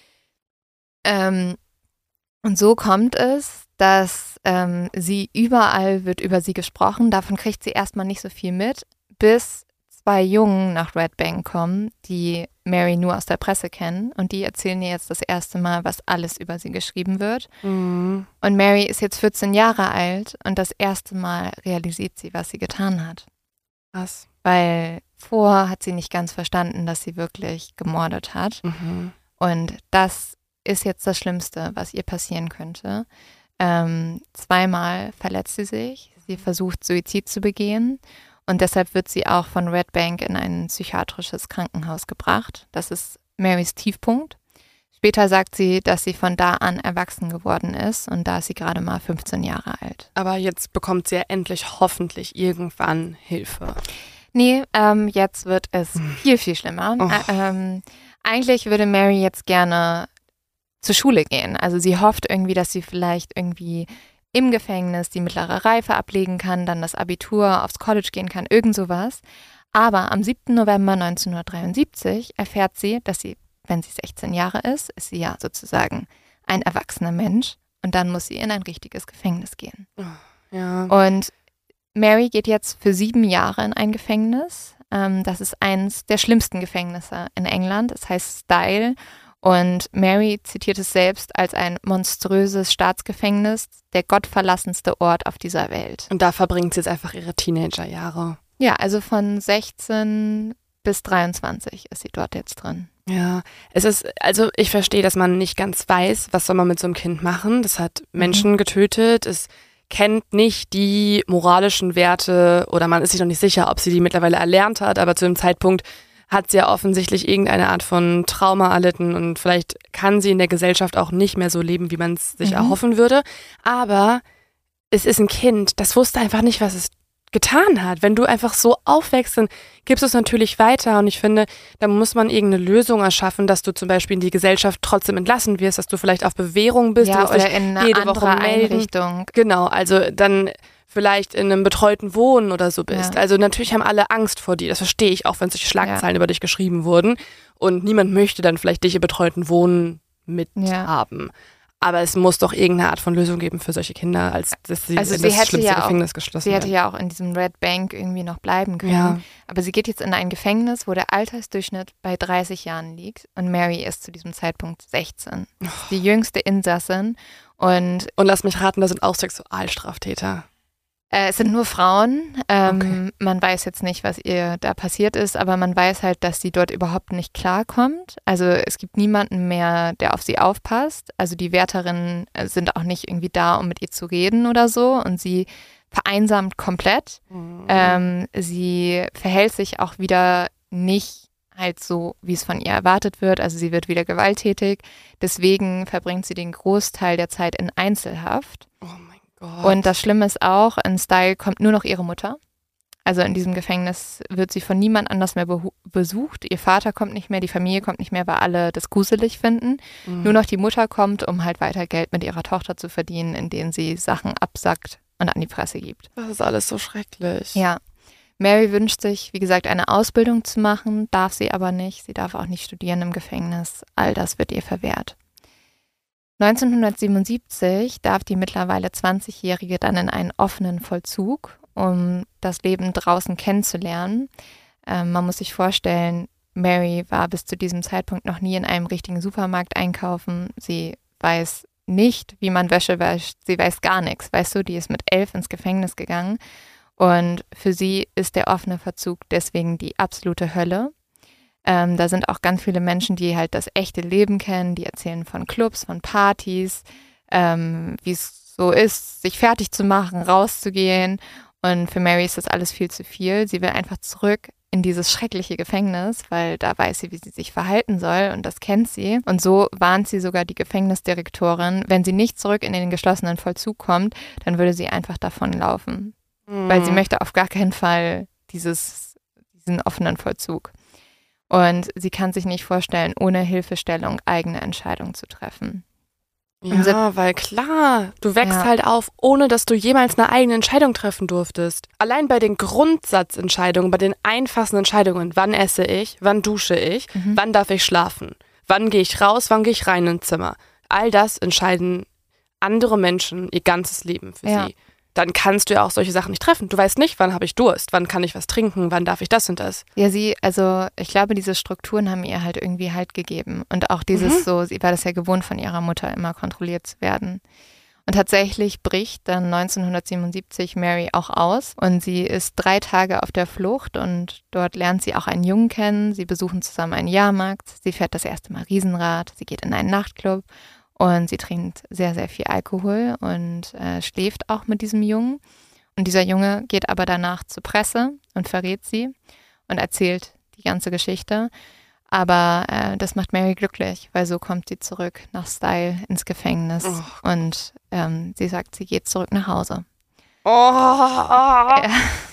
Und so kommt es, dass sie überall wird über sie gesprochen. Davon kriegt sie erstmal nicht so viel mit, bis 2 Jungen nach Red Bank kommen, die Mary nur aus der Presse kennen. Und die erzählen ihr jetzt das erste Mal, was alles über sie geschrieben wird. Und Mary ist jetzt 14 Jahre alt und das erste Mal realisiert sie, was sie getan hat. Was? Weil vorher hat sie nicht ganz verstanden, dass sie wirklich gemordet hat. Und das ist jetzt das Schlimmste, was ihr passieren könnte. 2-mal verletzt sie sich. Sie versucht, Suizid zu begehen. Und deshalb wird sie auch von Red Bank in ein psychiatrisches Krankenhaus gebracht. Das ist Marys Tiefpunkt. Später sagt sie, dass sie von da an erwachsen geworden ist und da ist sie gerade mal 15 Jahre alt. Aber jetzt bekommt sie ja endlich hoffentlich irgendwann Hilfe. Nee, jetzt wird es viel, viel schlimmer. Eigentlich würde Mary jetzt gerne zur Schule gehen. Also sie hofft irgendwie, dass sie vielleicht irgendwie im Gefängnis die mittlere Reife ablegen kann, dann das Abitur, aufs College gehen kann, irgend sowas. Aber am 7. November 1973 erfährt sie, dass sie, wenn sie 16 Jahre ist sie ja sozusagen ein erwachsener Mensch und dann muss sie in ein richtiges Gefängnis gehen. Ja. Und Mary geht jetzt für 7 Jahre in ein Gefängnis. Das ist eins der schlimmsten Gefängnisse in England. Es heißt Style. Und Mary zitiert es selbst als ein monströses Staatsgefängnis, der gottverlassenste Ort auf dieser Welt. Und da verbringt sie jetzt einfach ihre Teenagerjahre. Ja, also von 16 bis 23 ist sie dort jetzt drin. Ja, also ich verstehe, dass man nicht ganz weiß, was soll man mit so einem Kind machen. Das hat Menschen getötet, es kennt nicht die moralischen Werte oder man ist sich noch nicht sicher, ob sie die mittlerweile erlernt hat, aber zu dem Zeitpunkt hat sie ja offensichtlich irgendeine Art von Trauma erlitten und vielleicht kann sie in der Gesellschaft auch nicht mehr so leben, wie man es sich erhoffen würde. Aber es ist ein Kind, das wusste einfach nicht, was es getan hat. Wenn du einfach so aufwächst, dann gibst du es natürlich weiter und ich finde, da muss man irgendeine Lösung erschaffen, dass du zum Beispiel in die Gesellschaft trotzdem entlassen wirst, dass du vielleicht auf Bewährung bist. Ja, oder in eine andere Einrichtung. Genau, also dann vielleicht in einem betreuten Wohnen oder so bist. Also natürlich haben alle Angst vor dir, das verstehe ich, auch wenn solche Schlagzeilen über dich geschrieben wurden und niemand möchte dann vielleicht dich im betreuten Wohnen mithaben. Aber es muss doch irgendeine Art von Lösung geben für solche Kinder, als dass sie in das schlimmste Gefängnis geschlossen werden. Sie hätte ja auch in diesem Red Bank irgendwie noch bleiben können. Ja. Aber sie geht jetzt in ein Gefängnis, wo der Altersdurchschnitt bei 30 Jahren liegt. Und Mary ist zu diesem Zeitpunkt 16. Die jüngste Insassin. Und lass mich raten, da sind auch Sexualstraftäter. Es sind nur Frauen. Okay. Man weiß jetzt nicht, was ihr da passiert ist, aber man weiß halt, dass sie dort überhaupt nicht klarkommt. Also es gibt niemanden mehr, der auf sie aufpasst. Also die Wärterinnen sind auch nicht irgendwie da, um mit ihr zu reden oder so. Und sie vereinsamt komplett. Sie verhält sich auch wieder nicht halt so, wie es von ihr erwartet wird. Also sie wird wieder gewalttätig. Deswegen verbringt sie den Großteil der Zeit in Einzelhaft. Oh mein Gott. Und das Schlimme ist auch, in Style kommt nur noch ihre Mutter. Also in diesem Gefängnis wird sie von niemand anders mehr besucht. Ihr Vater kommt nicht mehr, die Familie kommt nicht mehr, weil alle das gruselig finden. Nur noch die Mutter kommt, um halt weiter Geld mit ihrer Tochter zu verdienen, indem sie Sachen absackt und an die Presse gibt. Das ist alles so schrecklich. Ja. Mary wünscht sich, wie gesagt, eine Ausbildung zu machen, darf sie aber nicht. Sie darf auch nicht studieren im Gefängnis. All das wird ihr verwehrt. 1977 darf die mittlerweile 20-Jährige dann in einen offenen Vollzug, um das Leben draußen kennenzulernen. Man muss sich vorstellen, Mary war bis zu diesem Zeitpunkt noch nie in einem richtigen Supermarkt einkaufen. Sie weiß nicht, wie man Wäsche wäscht. Sie weiß gar nichts, weißt du, die ist mit 11 ins Gefängnis gegangen. Und für sie ist der offene Verzug deswegen die absolute Hölle. Da sind auch ganz viele Menschen, die halt das echte Leben kennen, die erzählen von Clubs, von Partys, wie es so ist, sich fertig zu machen, rauszugehen. Und für Mary ist das alles viel zu viel. Sie will einfach zurück in dieses schreckliche Gefängnis, weil da weiß sie, wie sie sich verhalten soll und das kennt sie. Und so warnt sie sogar die Gefängnisdirektorin, wenn sie nicht zurück in den geschlossenen Vollzug kommt, dann würde sie einfach davonlaufen. Weil sie möchte auf gar keinen Fall diesen offenen Vollzug. Und sie kann sich nicht vorstellen, ohne Hilfestellung eigene Entscheidungen zu treffen. Ja, weil klar, du wächst halt auf, ohne dass du jemals eine eigene Entscheidung treffen durftest. Allein bei den Grundsatzentscheidungen, bei den einfachsten Entscheidungen, wann esse ich, wann dusche ich, wann darf ich schlafen, wann gehe ich raus, wann gehe ich rein ins Zimmer. All das entscheiden andere Menschen ihr ganzes Leben für sie. Dann kannst du ja auch solche Sachen nicht treffen. Du weißt nicht, wann habe ich Durst, wann kann ich was trinken, wann darf ich das und das. Ja, ich glaube, diese Strukturen haben ihr halt irgendwie Halt gegeben. Und auch sie war das ja gewohnt, von ihrer Mutter immer kontrolliert zu werden. Und tatsächlich bricht dann 1977 Mary auch aus und sie ist 3 Tage auf der Flucht und dort lernt sie auch einen Jungen kennen. Sie besuchen zusammen einen Jahrmarkt, sie fährt das erste Mal Riesenrad, sie geht in einen Nachtclub. Und sie trinkt sehr, sehr viel Alkohol und schläft auch mit diesem Jungen. Und dieser Junge geht aber danach zur Presse und verrät sie und erzählt die ganze Geschichte. Aber das macht Mary glücklich, weil so kommt sie zurück nach Style ins Gefängnis. Und sie sagt, sie geht zurück nach Hause. Ja.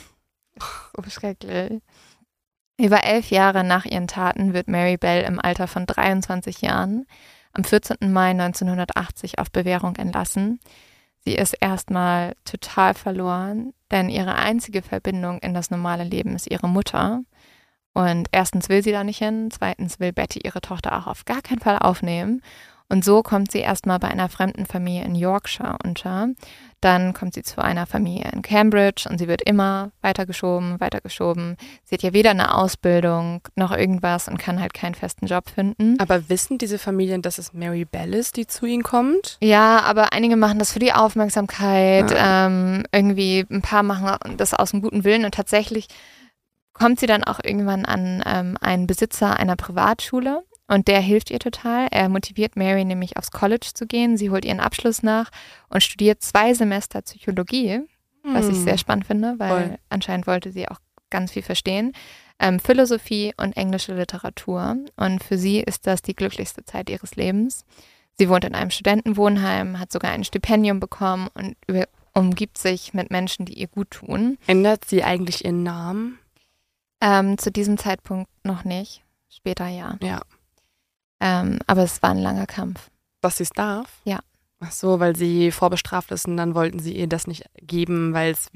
So schrecklich. Über 11 Jahre nach ihren Taten wird Mary Bell im Alter von 23 Jahren am 14. Mai 1980 auf Bewährung entlassen. Sie ist erstmal total verloren, denn ihre einzige Verbindung in das normale Leben ist ihre Mutter. Und erstens will sie da nicht hin, zweitens will Betty ihre Tochter auch auf gar keinen Fall aufnehmen. Und so kommt sie erstmal bei einer fremden Familie in Yorkshire unter. Dann kommt sie zu einer Familie in Cambridge und sie wird immer weitergeschoben. Sie hat ja weder eine Ausbildung noch irgendwas und kann halt keinen festen Job finden. Aber wissen diese Familien, dass es Mary Bell ist, die zu ihnen kommt? Ja, aber einige machen das für die Aufmerksamkeit. Irgendwie ein paar machen das aus dem guten Willen und tatsächlich kommt sie dann auch irgendwann an einen Besitzer einer Privatschule. Und der hilft ihr total. Er motiviert Mary nämlich aufs College zu gehen. Sie holt ihren Abschluss nach und studiert 2 Semester Psychologie, was ich sehr spannend finde, weil anscheinend wollte sie auch ganz viel verstehen. Philosophie und englische Literatur. Und für sie ist das die glücklichste Zeit ihres Lebens. Sie wohnt in einem Studentenwohnheim, hat sogar ein Stipendium bekommen und umgibt sich mit Menschen, die ihr gut tun. Ändert sie eigentlich ihren Namen? Zu diesem Zeitpunkt noch nicht. Später ja. Ja. Aber es war ein langer Kampf. Dass sie es darf? Ja. Ach so, weil sie vorbestraft ist und dann wollten sie ihr das nicht geben, weil es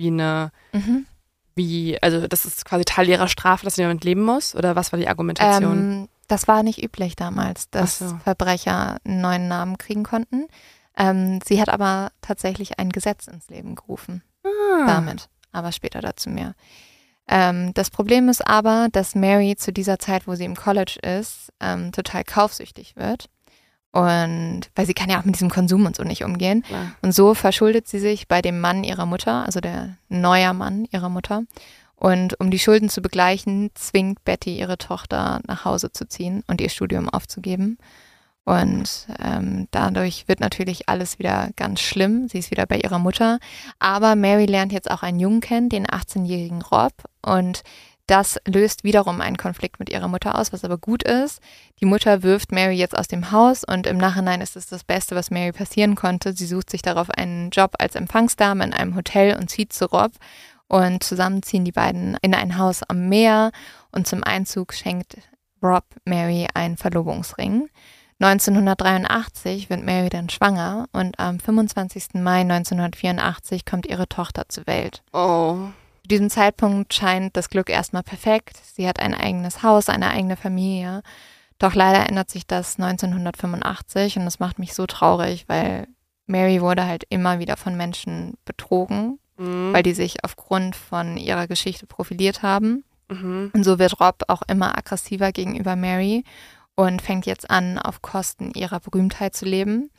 also das ist quasi Teil ihrer Strafe, dass sie damit leben muss? Oder was war die Argumentation? Das war nicht üblich damals, dass Verbrecher einen neuen Namen kriegen konnten. Sie hat aber tatsächlich ein Gesetz ins Leben gerufen. Damit. Aber später dazu mehr. Das Problem ist aber, dass Mary zu dieser Zeit, wo sie im College ist, total kaufsüchtig wird. Und weil sie kann ja auch mit diesem Konsum und so nicht umgehen. Ja. Und so verschuldet sie sich bei dem Mann ihrer Mutter, also der neue Mann ihrer Mutter. Und um die Schulden zu begleichen, zwingt Betty ihre Tochter nach Hause zu ziehen und ihr Studium aufzugeben. Und dadurch wird natürlich alles wieder ganz schlimm. Sie ist wieder bei ihrer Mutter. Aber Mary lernt jetzt auch einen Jungen kennen, den 18-jährigen Rob. Und das löst wiederum einen Konflikt mit ihrer Mutter aus, was aber gut ist. Die Mutter wirft Mary jetzt aus dem Haus und im Nachhinein ist es das Beste, was Mary passieren konnte. Sie sucht sich darauf einen Job als Empfangsdame in einem Hotel und zieht zu Rob. Und zusammen ziehen die beiden in ein Haus am Meer. Und zum Einzug schenkt Rob Mary einen Verlobungsring. 1983 wird Mary dann schwanger und am 25. Mai 1984 kommt ihre Tochter zur Welt. Oh. Zu diesem Zeitpunkt scheint das Glück erstmal perfekt. Sie hat ein eigenes Haus, eine eigene Familie. Doch leider ändert sich das 1985 und das macht mich so traurig, weil Mary wurde halt immer wieder von Menschen betrogen, weil die sich aufgrund von ihrer Geschichte profiliert haben. Und so wird Rob auch immer aggressiver gegenüber Mary und fängt jetzt an, auf Kosten ihrer Berühmtheit zu leben.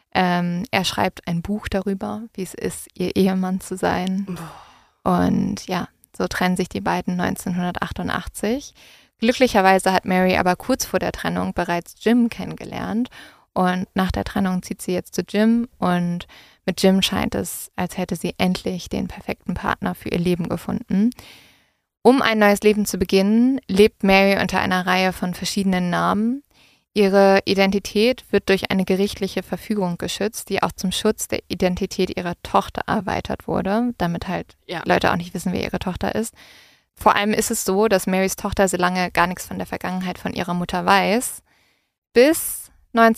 Er schreibt ein Buch darüber, wie es ist, ihr Ehemann zu sein. Und ja, so trennen sich die beiden 1988. Glücklicherweise hat Mary aber kurz vor der Trennung bereits Jim kennengelernt. Und nach der Trennung zieht sie jetzt zu Jim. Und mit Jim scheint es, als hätte sie endlich den perfekten Partner für ihr Leben gefunden. Um ein neues Leben zu beginnen, lebt Mary unter einer Reihe von verschiedenen Namen. Ihre Identität wird durch eine gerichtliche Verfügung geschützt, die auch zum Schutz der Identität ihrer Tochter erweitert wurde, damit halt Leute auch nicht wissen, wer ihre Tochter ist. Vor allem ist es so, dass Marys Tochter so lange gar nichts von der Vergangenheit von ihrer Mutter weiß, bis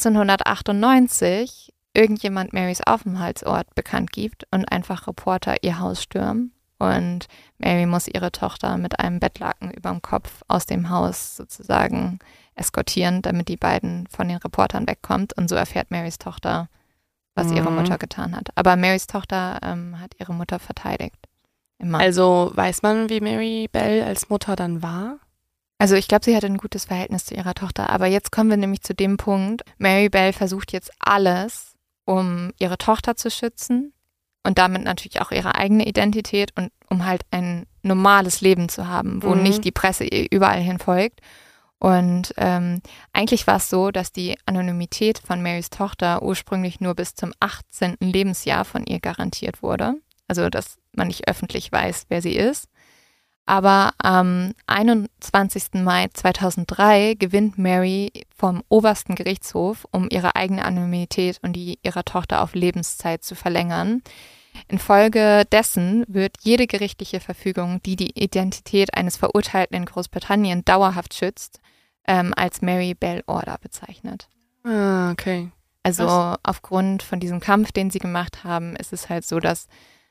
1998 irgendjemand Marys Aufenthaltsort bekannt gibt und einfach Reporter ihr Haus stürmen. Und Mary muss ihre Tochter mit einem Bettlaken überm Kopf aus dem Haus sozusagen eskortieren, damit die beiden von den Reportern wegkommt. Und so erfährt Marys Tochter, was ihre Mutter getan hat. Aber Marys Tochter hat ihre Mutter verteidigt. Immer. Also weiß man, wie Mary Bell als Mutter dann war? Also ich glaube, sie hatte ein gutes Verhältnis zu ihrer Tochter. Aber jetzt kommen wir nämlich zu dem Punkt, Mary Bell versucht jetzt alles, um ihre Tochter zu schützen. Und damit natürlich auch ihre eigene Identität und um halt ein normales Leben zu haben, wo nicht die Presse ihr überall hin folgt. Und eigentlich war es so, dass die Anonymität von Marys Tochter ursprünglich nur bis zum 18. Lebensjahr von ihr garantiert wurde. Also, dass man nicht öffentlich weiß, wer sie ist. Aber am 21. Mai 2003 gewinnt Mary vom obersten Gerichtshof, um ihre eigene Anonymität und die ihrer Tochter auf Lebenszeit zu verlängern. Infolgedessen wird jede gerichtliche Verfügung, die die Identität eines Verurteilten in Großbritannien dauerhaft schützt, als Mary Bell Order bezeichnet. Ah, okay. Also aufgrund von diesem Kampf, den sie gemacht haben, ist es halt so, dass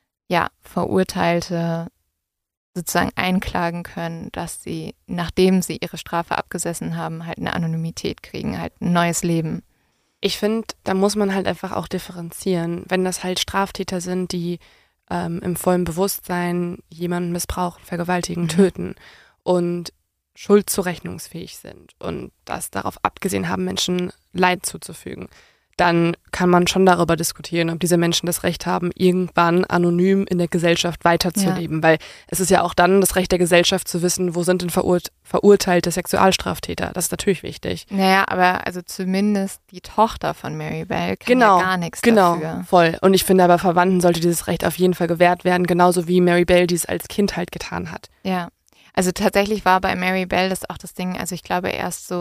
Verurteilte sozusagen einklagen können, dass sie, nachdem sie ihre Strafe abgesessen haben, halt eine Anonymität kriegen, halt ein neues Leben. Ich finde, da muss man halt einfach auch differenzieren. Wenn das halt Straftäter sind, die im vollen Bewusstsein jemanden missbrauchen, vergewaltigen, töten und schuldzurechnungsfähig sind und das darauf abgesehen haben, Menschen Leid zuzufügen, dann kann man schon darüber diskutieren, ob diese Menschen das Recht haben, irgendwann anonym in der Gesellschaft weiterzuleben. Weil es ist ja auch dann das Recht der Gesellschaft zu wissen, wo sind denn verurteilte Sexualstraftäter. Das ist natürlich wichtig. Naja, aber also zumindest die Tochter von Mary Bell kann ja gar nichts dafür. Genau, voll. Und ich finde aber, Verwandten sollte dieses Recht auf jeden Fall gewährt werden, genauso wie Mary Bell dies als Kind halt getan hat. Ja, also tatsächlich war bei Mary Bell das auch das Ding, also ich glaube erst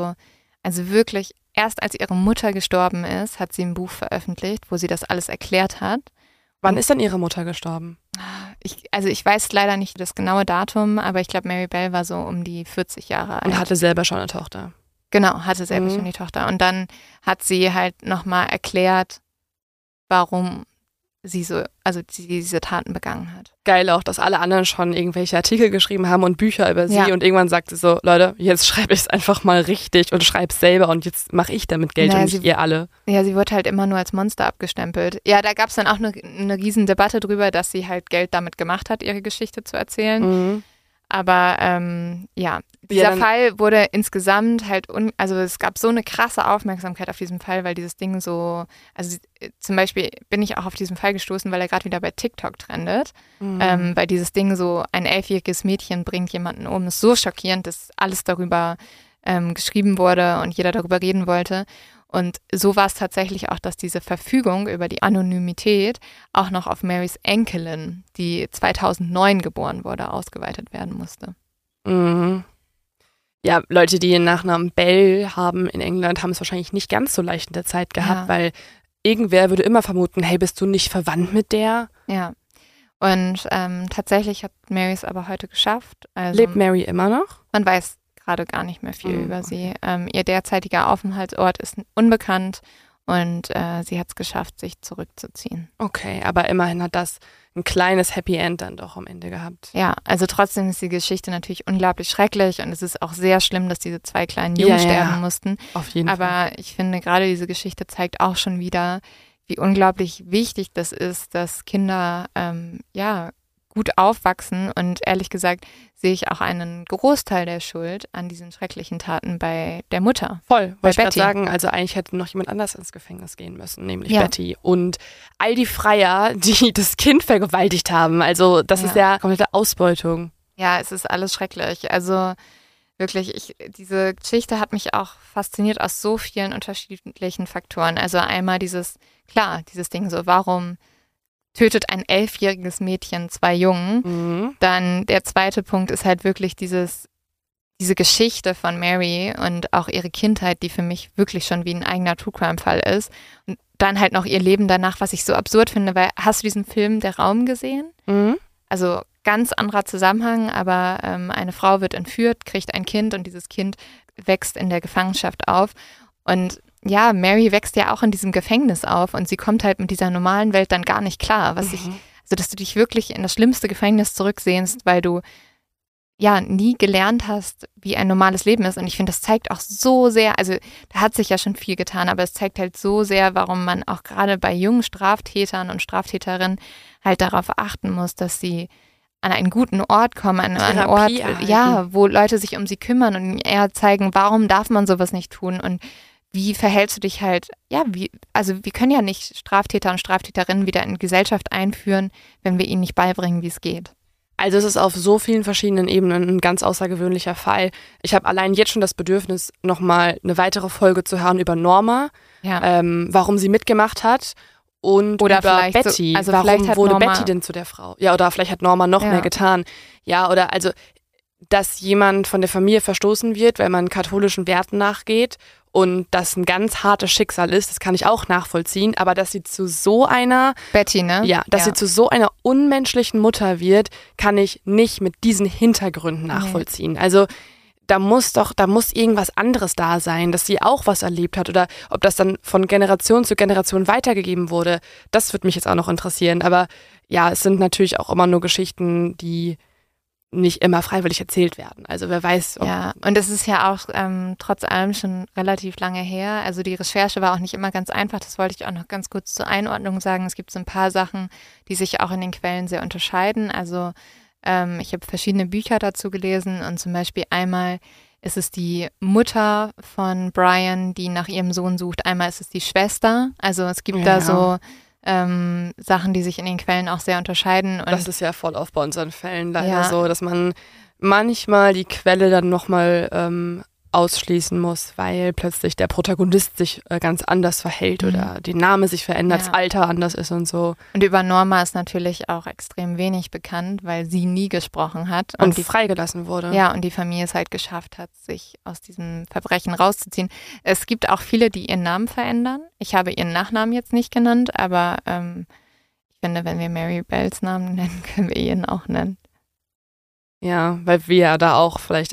als ihre Mutter gestorben ist, hat sie ein Buch veröffentlicht, wo sie das alles erklärt hat. Wann ist denn ihre Mutter gestorben? Ich weiß leider nicht das genaue Datum, aber ich glaube, Mary Bell war so um die 40 Jahre alt. Und hatte selber schon eine Tochter. Genau, hatte selber schon die Tochter. Und dann hat sie halt nochmal erklärt, warum sie diese Taten begangen hat. Geil auch, dass alle anderen schon irgendwelche Artikel geschrieben haben und Bücher über sie und irgendwann sagte sie so, Leute, jetzt schreibe ich es einfach mal richtig und schreibe es selber und jetzt mache ich damit Geld und nicht ihr alle. Ja, sie wurde halt immer nur als Monster abgestempelt. Ja, da gab es dann auch eine riesen Debatte drüber, dass sie halt Geld damit gemacht hat, ihre Geschichte zu erzählen. Aber dieser Fall wurde insgesamt halt, also es gab so eine krasse Aufmerksamkeit auf diesen Fall, weil dieses Ding so, also zum Beispiel bin ich auch auf diesen Fall gestoßen, weil er gerade wieder bei TikTok trendet, weil dieses Ding so, ein 11-jähriges Mädchen bringt jemanden um, ist so schockierend, dass alles darüber geschrieben wurde und jeder darüber reden wollte. Und so war es tatsächlich auch, dass diese Verfügung über die Anonymität auch noch auf Marys Enkelin, die 2009 geboren wurde, ausgeweitet werden musste. Ja, Leute, die den Nachnamen Bell haben in England, haben es wahrscheinlich nicht ganz so leicht in der Zeit gehabt, weil irgendwer würde immer vermuten, hey, bist du nicht verwandt mit der? Ja, und tatsächlich hat Mary es aber heute geschafft. Also, lebt Mary immer noch? Man weiß gerade gar nicht mehr viel über sie. Ihr derzeitiger Aufenthaltsort ist unbekannt und sie hat es geschafft, sich zurückzuziehen. Okay, aber immerhin hat das ein kleines Happy End dann doch am Ende gehabt. Ja, also trotzdem ist die Geschichte natürlich unglaublich schrecklich und es ist auch sehr schlimm, dass diese 2 kleinen Jungen sterben mussten. Auf jeden Fall. Aber ich finde, gerade diese Geschichte zeigt auch schon wieder, wie unglaublich wichtig das ist, dass Kinder gut aufwachsen. Und ehrlich gesagt sehe ich auch einen Großteil der Schuld an diesen schrecklichen Taten bei der Mutter. Voll, wollte ich gerade sagen, also eigentlich hätte noch jemand anders ins Gefängnis gehen müssen, nämlich Betty. Und all die Freier, die das Kind vergewaltigt haben, also das ist ja komplette Ausbeutung. Ja, es ist alles schrecklich. Also wirklich, diese Geschichte hat mich auch fasziniert aus so vielen unterschiedlichen Faktoren. Also einmal dieses Ding so, warum tötet ein 11-jähriges Mädchen 2 Jungen? Mhm. Dann der zweite Punkt ist halt wirklich diese Geschichte von Mary und auch ihre Kindheit, die für mich wirklich schon wie ein eigener True-Crime-Fall ist. Und dann halt noch ihr Leben danach, was ich so absurd finde, weil hast du diesen Film Der Raum gesehen? Mhm. Also ganz anderer Zusammenhang, aber eine Frau wird entführt, kriegt ein Kind und dieses Kind wächst in der Gefangenschaft auf. Und ja, Mary wächst ja auch in diesem Gefängnis auf und sie kommt halt mit dieser normalen Welt dann gar nicht klar. Also dass du dich wirklich in das schlimmste Gefängnis zurücksehnst, weil du ja nie gelernt hast, wie ein normales Leben ist. Und ich finde, das zeigt auch so sehr, also da hat sich ja schon viel getan, aber es zeigt halt so sehr, warum man auch gerade bei jungen Straftätern und Straftäterinnen halt darauf achten muss, dass sie an einen guten Ort kommen, an einen Ort, wo Leute sich um sie kümmern und ihnen eher zeigen, warum darf man sowas nicht tun und wie verhältst du dich halt, wir können ja nicht Straftäter und Straftäterinnen wieder in die Gesellschaft einführen, wenn wir ihnen nicht beibringen, wie es geht. Also es ist auf so vielen verschiedenen Ebenen ein ganz außergewöhnlicher Fall. Ich habe allein jetzt schon das Bedürfnis, nochmal eine weitere Folge zu hören über Norma, warum sie mitgemacht hat und oder über Betty. Warum wurde Betty denn zu der Frau? Ja, oder vielleicht hat Norma noch mehr getan. Ja, oder also, dass jemand von der Familie verstoßen wird, weil man katholischen Werten nachgeht und das ein ganz hartes Schicksal ist, das kann ich auch nachvollziehen, aber dass sie zu so einer Betty, ne? Ja, dass sie zu so einer unmenschlichen Mutter wird, kann ich nicht mit diesen Hintergründen nachvollziehen. Also da muss irgendwas anderes da sein, dass sie auch was erlebt hat oder ob das dann von Generation zu Generation weitergegeben wurde, das würde mich jetzt auch noch interessieren. Aber ja, es sind natürlich auch immer nur Geschichten, die nicht immer freiwillig erzählt werden. Also wer weiß. Ja, und es ist ja auch trotz allem schon relativ lange her. Also die Recherche war auch nicht immer ganz einfach. Das wollte ich auch noch ganz kurz zur Einordnung sagen. Es gibt so ein paar Sachen, die sich auch in den Quellen sehr unterscheiden. Also ich habe verschiedene Bücher dazu gelesen und zum Beispiel einmal ist es die Mutter von Brian, die nach ihrem Sohn sucht. Einmal ist es die Schwester. Also es gibt da so Sachen, die sich in den Quellen auch sehr unterscheiden. Und das ist ja voll oft bei unseren Fällen leider so, dass man manchmal die Quelle dann nochmal ausschließen muss, weil plötzlich der Protagonist sich ganz anders verhält oder der Name sich verändert, das Alter anders ist und so. Und über Norma ist natürlich auch extrem wenig bekannt, weil sie nie gesprochen hat. Und die freigelassen wurde. Ja, und die Familie es halt geschafft hat, sich aus diesem Verbrechen rauszuziehen. Es gibt auch viele, die ihren Namen verändern. Ich habe ihren Nachnamen jetzt nicht genannt, aber ich finde, wenn wir Mary Bells Namen nennen, können wir ihn auch nennen. Ja, weil wir ja da auch vielleicht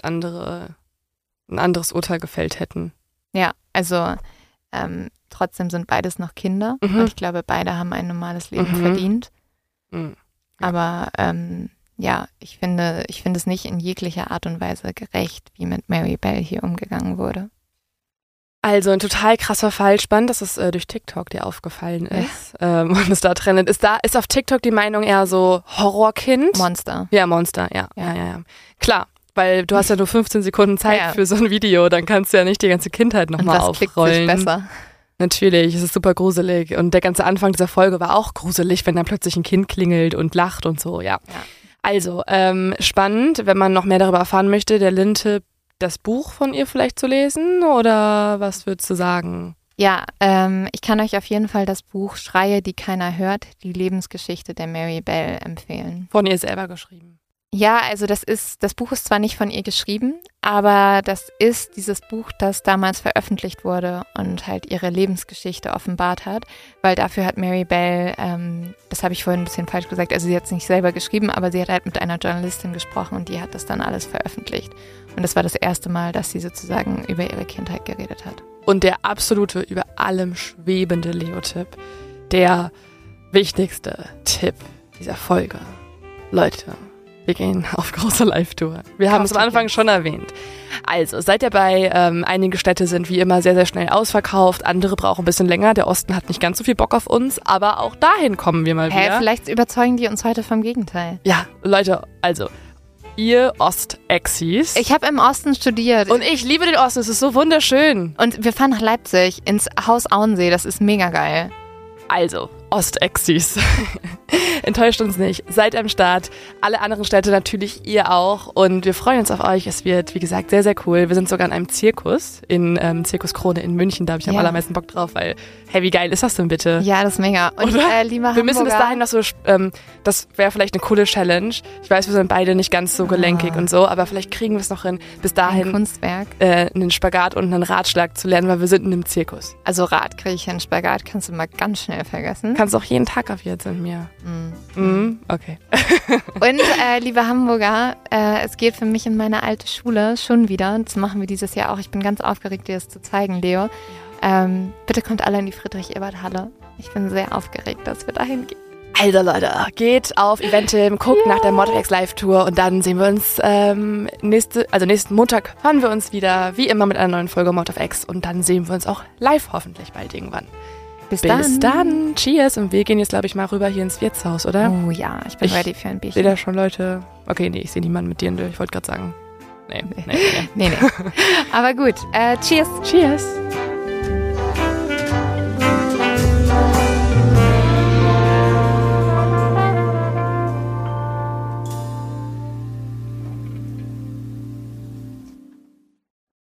ein anderes Urteil gefällt hätten. Ja, also trotzdem sind beides noch Kinder und ich glaube, beide haben ein normales Leben verdient. Ja. Aber ich finde es nicht in jeglicher Art und Weise gerecht, wie mit Mary Bell hier umgegangen wurde. Also ein total krasser Fall. Spannend, dass es durch TikTok dir aufgefallen ist und es da trennt. Ist auf TikTok die Meinung eher so Horrorkind? Monster. Ja, Monster, ja. Klar. Weil du hast ja nur 15 Sekunden Zeit für so ein Video, dann kannst du ja nicht die ganze Kindheit nochmal aufrollen. Das klickt sich besser. Natürlich, es ist super gruselig. Und der ganze Anfang dieser Folge war auch gruselig, wenn dann plötzlich ein Kind klingelt und lacht und so, ja. Also, spannend, wenn man noch mehr darüber erfahren möchte, der Lynn-Tipp, das Buch von ihr vielleicht zu lesen oder was würdest du sagen? Ja, ich kann euch auf jeden Fall das Buch Schreie, die keiner hört, die Lebensgeschichte der Mary Bell empfehlen. Von ihr selber geschrieben. Ja, also das Buch ist zwar nicht von ihr geschrieben, aber das ist dieses Buch, das damals veröffentlicht wurde und halt ihre Lebensgeschichte offenbart hat, weil dafür hat Mary Bell, das habe ich vorhin ein bisschen falsch gesagt, also sie hat es nicht selber geschrieben, aber sie hat halt mit einer Journalistin gesprochen und die hat das dann alles veröffentlicht. Und das war das erste Mal, dass sie sozusagen über ihre Kindheit geredet hat. Und der absolute, über allem schwebende Leo-Tipp, der wichtigste Tipp dieser Folge. Leute, Wir gehen auf große Live-Tour. Wir haben es am Anfang schon erwähnt. Also, seid dabei. Einige Städte sind wie immer sehr, sehr schnell ausverkauft. Andere brauchen ein bisschen länger. Der Osten hat nicht ganz so viel Bock auf uns. Aber auch dahin kommen wir mal wieder. Vielleicht überzeugen die uns heute vom Gegenteil. Ja, Leute, also, ihr Ostexis. Ich habe im Osten studiert. Und ich liebe den Osten. Es ist so wunderschön. Und wir fahren nach Leipzig ins Haus Auensee. Das ist mega geil. Also, Ostexis. Enttäuscht uns nicht. Seid am Start. Alle anderen Städte natürlich, ihr auch. Und wir freuen uns auf euch. Es wird, wie gesagt, sehr, sehr cool. Wir sind sogar in einem Zirkus, in Zirkus Krone in München. Da habe ich am allermeisten Bock drauf, weil, hey, wie geil ist das denn bitte? Ja, das ist mega. Und lieber wir müssen bis dahin noch so, das wäre vielleicht eine coole Challenge. Ich weiß, wir sind beide nicht ganz so gelenkig und so, aber vielleicht kriegen wir es noch hin, bis dahin ein Kunstwerk. Einen Spagat und einen Ratschlag zu lernen, weil wir sind in einem Zirkus. Also Rad kriege ich hin, Spagat kannst du mal ganz schnell vergessen. Kannst auch jeden Tag auf jetzt mit mir. Okay. Und liebe Hamburger, es geht für mich in meine alte Schule schon wieder. Das machen wir dieses Jahr auch. Ich bin ganz aufgeregt, dir das zu zeigen, Leo. Bitte kommt alle in die Friedrich-Ebert-Halle. Ich bin sehr aufgeregt, dass wir dahin gehen. Also Leute, geht auf Eventim, guckt nach der ModFX Live-Tour und dann sehen wir uns nächsten Montag hören wir uns wieder, wie immer mit einer neuen Folge ModFX und dann sehen wir uns auch live hoffentlich bald irgendwann. Bis dann. Cheers. Und wir gehen jetzt, glaube ich, mal rüber hier ins Wirtshaus, oder? Oh ja, ich bin ready für ein Bierchen. Ich sehe da schon Leute. Okay, nee, ich sehe niemanden mit dir. Ich wollte gerade sagen. Nee. Nee. Aber gut. Cheers. Cheers.